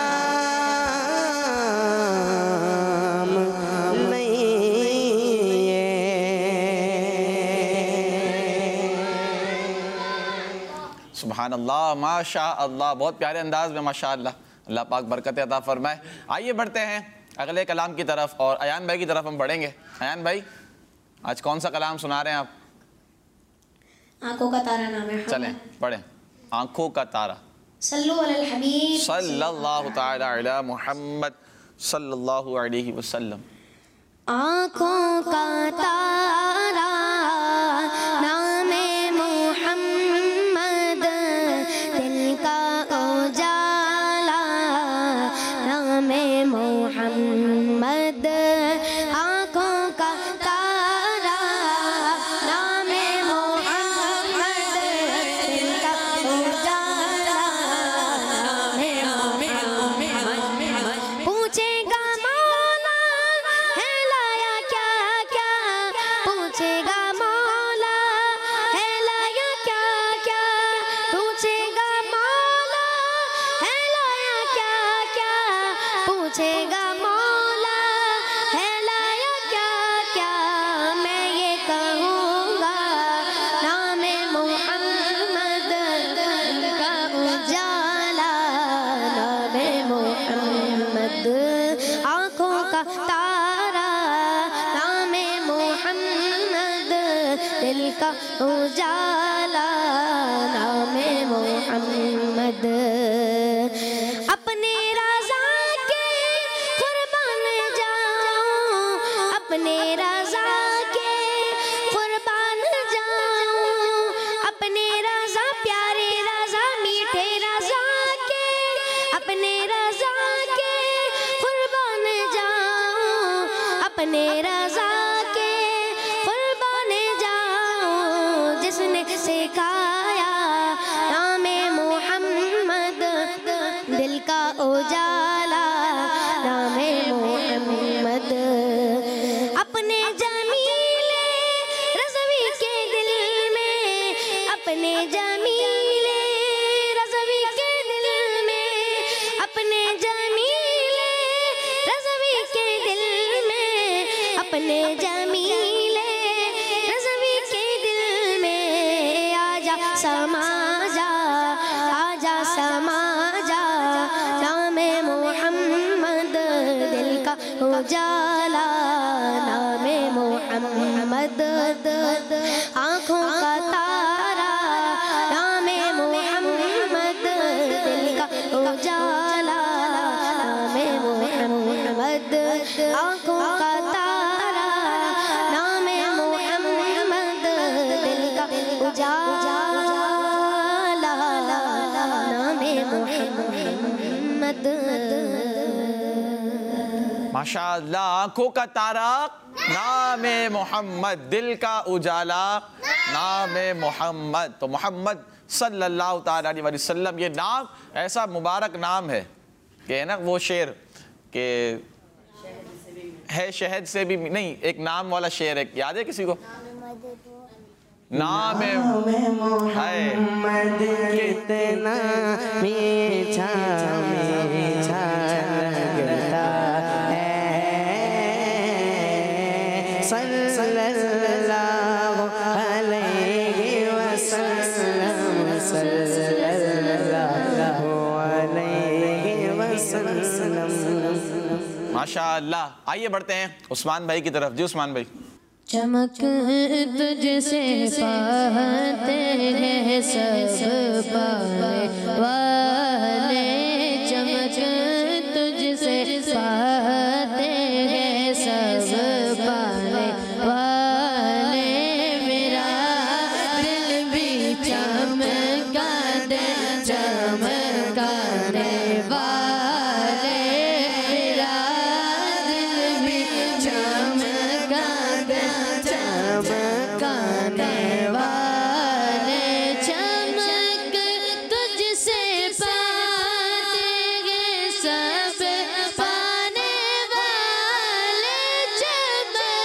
سبحان اللہ ماشاء اللہ بہت پیارے انداز میں ماشاء اللہ اللہ پاک برکت عطا فرمائے. آئیے بڑھتے ہیں اگلے کلام کی طرف اور ایان بھائی کی طرف ہم بڑھیں گے. ایان بھائی آج کون سا کلام سنا رہے ہیں آپ؟ آنکھوں کا تارا نام ہے. چلیں پڑھیں. آنکھوں کا تارا. صلو علی الحبیب صلی اللہ تعالی علی محمد صلی اللہ علیہ وسلم. آنکھوں کا تارا نام محمد، دل کا اجالا نام محمد. آنکھوں کا تارا نام محمد، دل کا اجالا نام محمد. پوچھے گا مولا ہے لایا کیا کیا، پوچھے گا مولا ہے لایا کیا کیا، پوچھے گا مولا ہے لایا کیا کیا، پوچھے گا مولا ہے لایا کیا کیا. میں یہ کہوں گا نام محمد، دل کا اجالا نام محمد. آنکھوں کا تارا نام محمد، دل کا اجالا نام محمد. اپنے رضا کے قربان جاؤں، اپنے رضا کے قربان جاؤں، اپنے رضا پیارے رضا میٹھے رضا کے، اپنے رضا کے قربان جاؤں، اپنے رضا کے قربان جاؤں. جس نے سکھایا نام محمد، دل کا اجالا نام محمد. اپنے جمیل رضوی کے دل میں، اپنے جمیل رضوی کے دل میں، اپنے جمیل رضوی کے دل میں، اپنے جمیل رضوی کے دل میں. آجا سما جا، آجا سما جا نام محمد، دل کا اجالا نام محمد. آنکھوں کا تارا نام محمد، دل کا اجالا نام محمد. آنکھوں کا تارا نام محمد، دل کا اجالا نام محمد. ماشاءاللہ. آنکھوں کا تارا نام محمد، دل کا اجالا نام محمد. تو محمد صلی اللہ تعالی علیہ وسلم یہ نام ایسا مبارک نام ہے کہ ہے نا وہ شعر کہ ہے شہد سے بھی نہیں، ایک نام والا شعر ہے، یاد ہے کسی کو؟ نام محمد کتنا میٹھا میٹھا لگتا ہے، صلی اللہ علیہ وسلم، صلی اللہ علیہ وسلم. ماشاءاللہ. آئیے بڑھتے ہیں عثمان بھائی کی طرف. جی عثمان بھائی. چمک تجھ سے پاتے ہیں سب پانے والے، چمک تجھ سے پاتے ہیں سب پانے والے. میرا دل بھی چمکا دے چمکانے والے، میرا دل بھی چمکا دے چمکانے والے. چمک تجھ سے پاتے ہیں سب پانے والے، چمک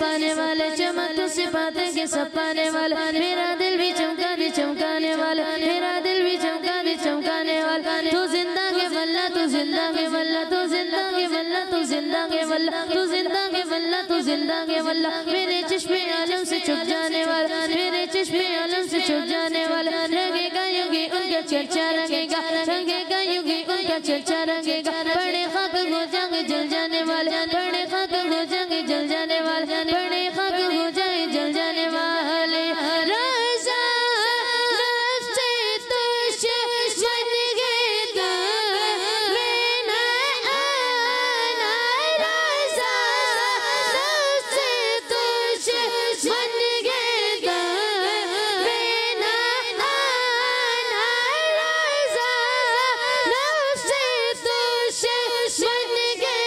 पाने वाले, चमक तुझसे बातें के सब पाने वाले, मेरा दिल भी चमका दे चमकाने वाले, मेरा दिल भी चमका दे चमकाने वाले। तू जिंदा के वल्ला, तू जिंदा के वल्ला, तू जिंदा के वल्ला, तू जिंदा के वल्ला, तू जिंदा के वल्ला, तू जिंदा के वल्ला। मेरे चश्मे आलम से छुप जाने वाला, मेरे चश्मे आलम से छुप जाने वाला। रंगेगा युगी उनका चर्चा, रंगेगा रंगेगा युगी उनका चर्चा, रंगेगा। बड़े खाक हो जाएंगे जल जाने वाले, बड़े खाक हो जाएंगे जल जाने वाले, बड़े खाक हो जाए जल जाने वाले। राजा नफ्से तुझे बन गए मेरा आना, राजा नफ्से तुझे बन गए मेरा आना, राजा नफ्से तुझे बन गए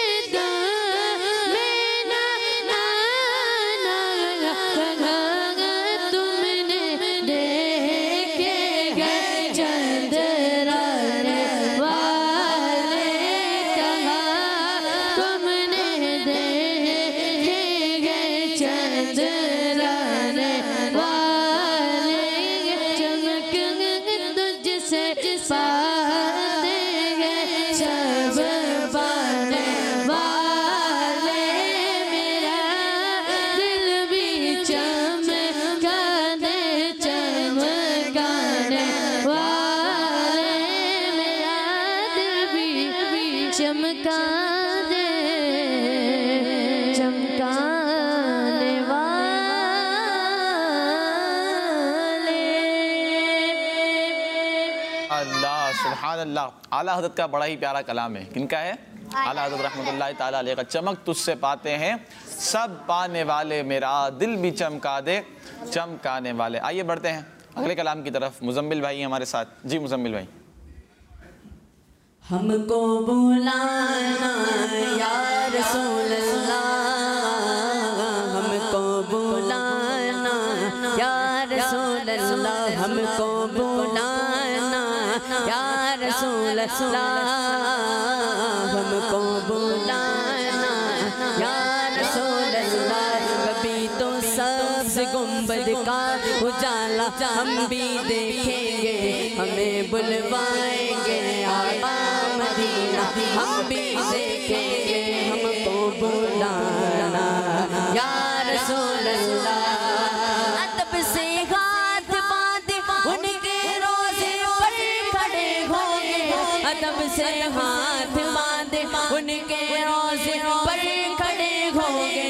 मेरा आना। तुमने देखे गए चंद्राने वाले, कहा तुमने देखे गए चंद्राने वाले, चमकेंगे तुझसे पाते हैं सब पाने वाले। मेरा दिल भी चमका दे चमकाने वाले, मेरा दिल भी चमका दे चमकाने वाले। अल्लाह सुभान अल्लाह। आला हज़रत का बड़ा ही प्यारा कलाम है। किनका है? आला हज़रत रहमतुल्लाहि ताला अलैह का। चमक तुझसे पाते हैं सब पाने वाले, मेरा दिल भी चमका दे चमकाने वाले। आइए बढ़ते हैं अगले कलाम की तरफ। मुजम्मिल भाई हमारे साथ। जी मुजम्मिल भाई। हमको बुलाना या रसूल अल्लाह, हमको बुलाना या रसूल अल्लाह, हमको बुलाना या रसूल अल्लाह, हमको बुलाना या रसूल अल्लाह। कभी तो सब्ज़ गुंबद का उजाला हम भी देखेंगे, हमें बुलवाएंगे आका मदीना, हम भी देखेंगे, हमको बुलाना या रसूल अल्लाह। अदब से हाथ बांधे उनके रोज़े पर खड़े होंगे, अदब से हाथ बांधे उनके रोज़े पर खड़े होंगे।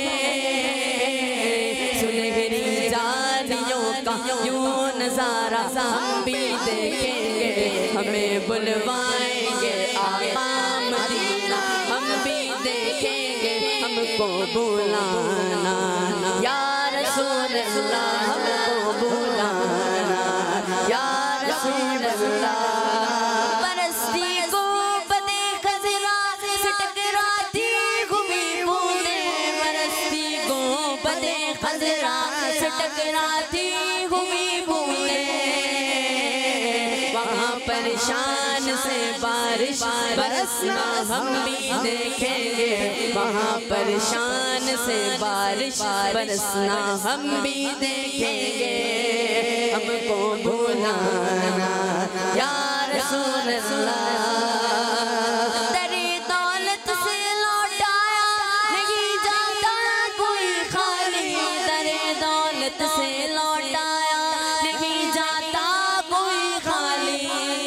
सुनहरी जानियों का यूं नजारा हम भी देखेंगे, हमें बुलवाएंगे आका मदीना, हम भी देखेंगे, हमको बुलाना या रसूल अल्लाह, हमको बुलाना या रसूल अल्लाह। बरसती को बदे खजरा से टकराती घूमी बूंदे, बरसती को बदे खजरा से टकराती घूमी बूंदे। वहाँ परेशान से बारिश बरसना हम भी देखेंगे, वहाँ परेशान से बारिश बरसना हम भी देखेंगे, हमको बुलाना या रसूल अल्लाह। तेरी दौलत से लौटाया नहीं जाता कोई खाली, तेरी दौलत से लौटाया नहीं जाता कोई खाली।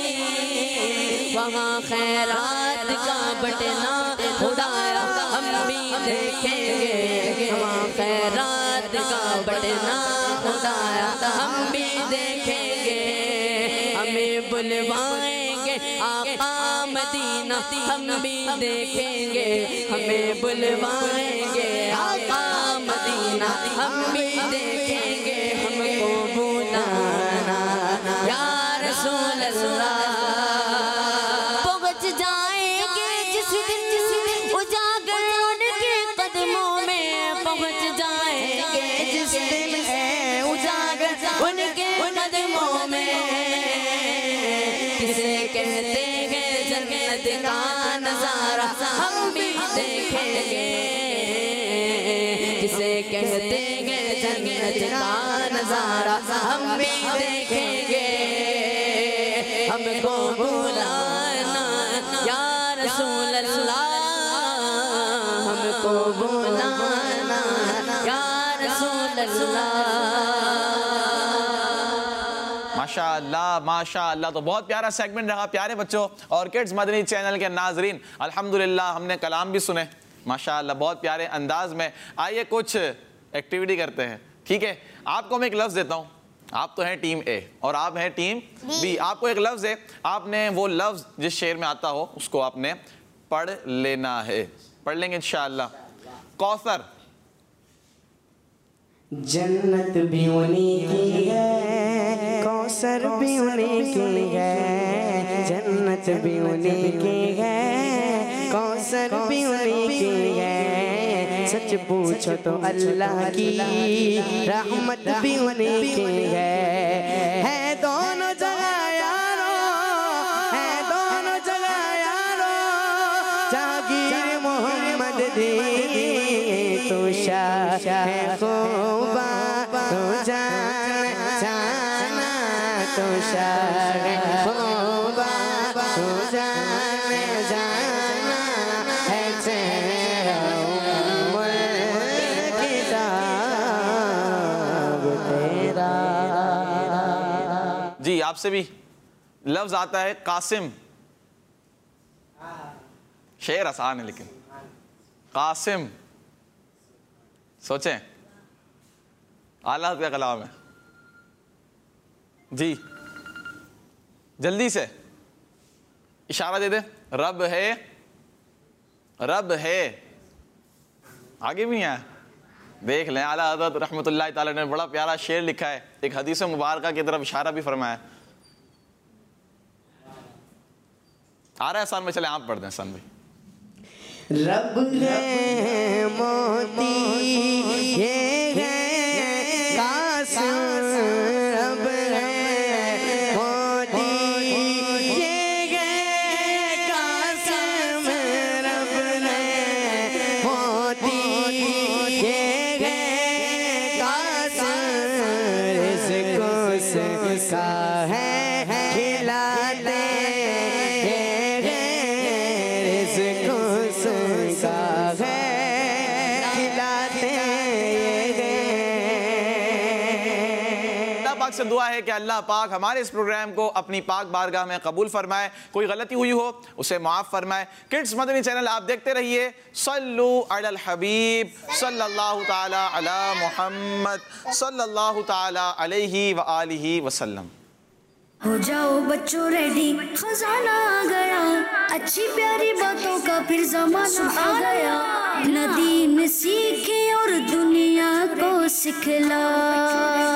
वहाँ खैरात का बटना खुदाया हम भी देखेंगे, वहाँ खैरात का बटना खुदाया हम भी देखेंगे, हमें बुलवाएंगे आका मदीना, हम भी देखेंगे, हमें बुलवाएंगे आका मदीना, हम भी देखेंगे, हमको बुलाना या रसूल अल्लाह। पहुँच जाएंगे जिस दिन उजागर उनके कदमों में, पहुँच जाएंगे जिस दिन उजागर उनके कदमों में। किसे कहते हैं जन्नत का नजारा हम भी देखेंगे, किसे कहते نظارہ ہم بھی دیکھیں گے، ہم کو بلانا یا رسول اللہ، ہم کو بلانا یا رسول اللہ۔ ماشاءاللہ ماشاءاللہ، تو بہت پیارا سیگمنٹ رہا پیارے بچوں اور کڈز مدنی چینل کے ناظرین، الحمدللہ ہم نے کلام بھی سنے ماشاءاللہ بہت پیارے انداز میں۔ آئیے کچھ ایکٹیویٹی کرتے ہیں، ٹھیک ہے؟ آپ کو میں ایک لفظ دیتا ہوں، آپ تو ہیں ٹیم اے اور آپ ہیں ٹیم بی، آپ کو ایک لفظ ہے، آپ نے وہ لفظ جس شعر میں آتا ہو اس کو آپ نے پڑھ لینا ہے، پڑھ لیں گے انشاءاللہ۔ کوثر، جنت بھی انہی کی ہے، کوثر بھی انہی کی ہے، جنت بھی انہی کی ہے، کوثر بھی انہی کی ہے، سچ پوچھو تو اللہ کی رحمت بھی انہی کی ہے دونوں جگہ یارو، ہے دونوں جگہ یارو، جاگیر محمد دی تو شاہ ہے خوبا تو جانا تو شاہ ہے خوبا تو جانا ہے چہرہ عمر کتاب تیرا۔ جی آپ سے بھی لفظ آتا ہے قاسم، شعر آسان ہے لیکن قاسم، سوچیں اعلیٰ کا کلام ہے جی، جلدی سے اشارہ دے دیں، رب ہے، رب ہے، آگے بھی ہیں دیکھ لیں۔ اعلیٰ حضرت رحمۃ اللہ تعالیٰ نے بڑا پیارا شعر لکھا ہے، ایک حدیث مبارکہ کی طرف اشارہ بھی فرمایا ہے۔ آ رہا ہے سان میں، چلیں آپ پڑھ دیں سان بھائی۔ رب ہے موتی یہ ہے قاسم، رب ہے موتی یہ ہے قاسم، رب ہے موتی یہ ہے قاسم، رزق اس کا ہے کھلاتے سے دعا ہے کہ اللہ پاک ہمارے اس پروگرام کو اپنی پاک بارگاہ میں قبول فرمائے، کوئی غلطی ہوئی ہو اسے معاف فرمائے۔ کڈز مدنی چینل آپ دیکھتے رہیے۔ صلو علی الحبیب صلی اللہ تعالی علی محمد صلی اللہ تعالی علیہ وآلہ وسلم۔ ہو جاؤ بچوں ریڈی، خزانہ آ گیا، اچھی پیاری باتوں کا پھر زمانہ آ گیا، نہ دین سیکھیں اور دنیا کو سکھلا۔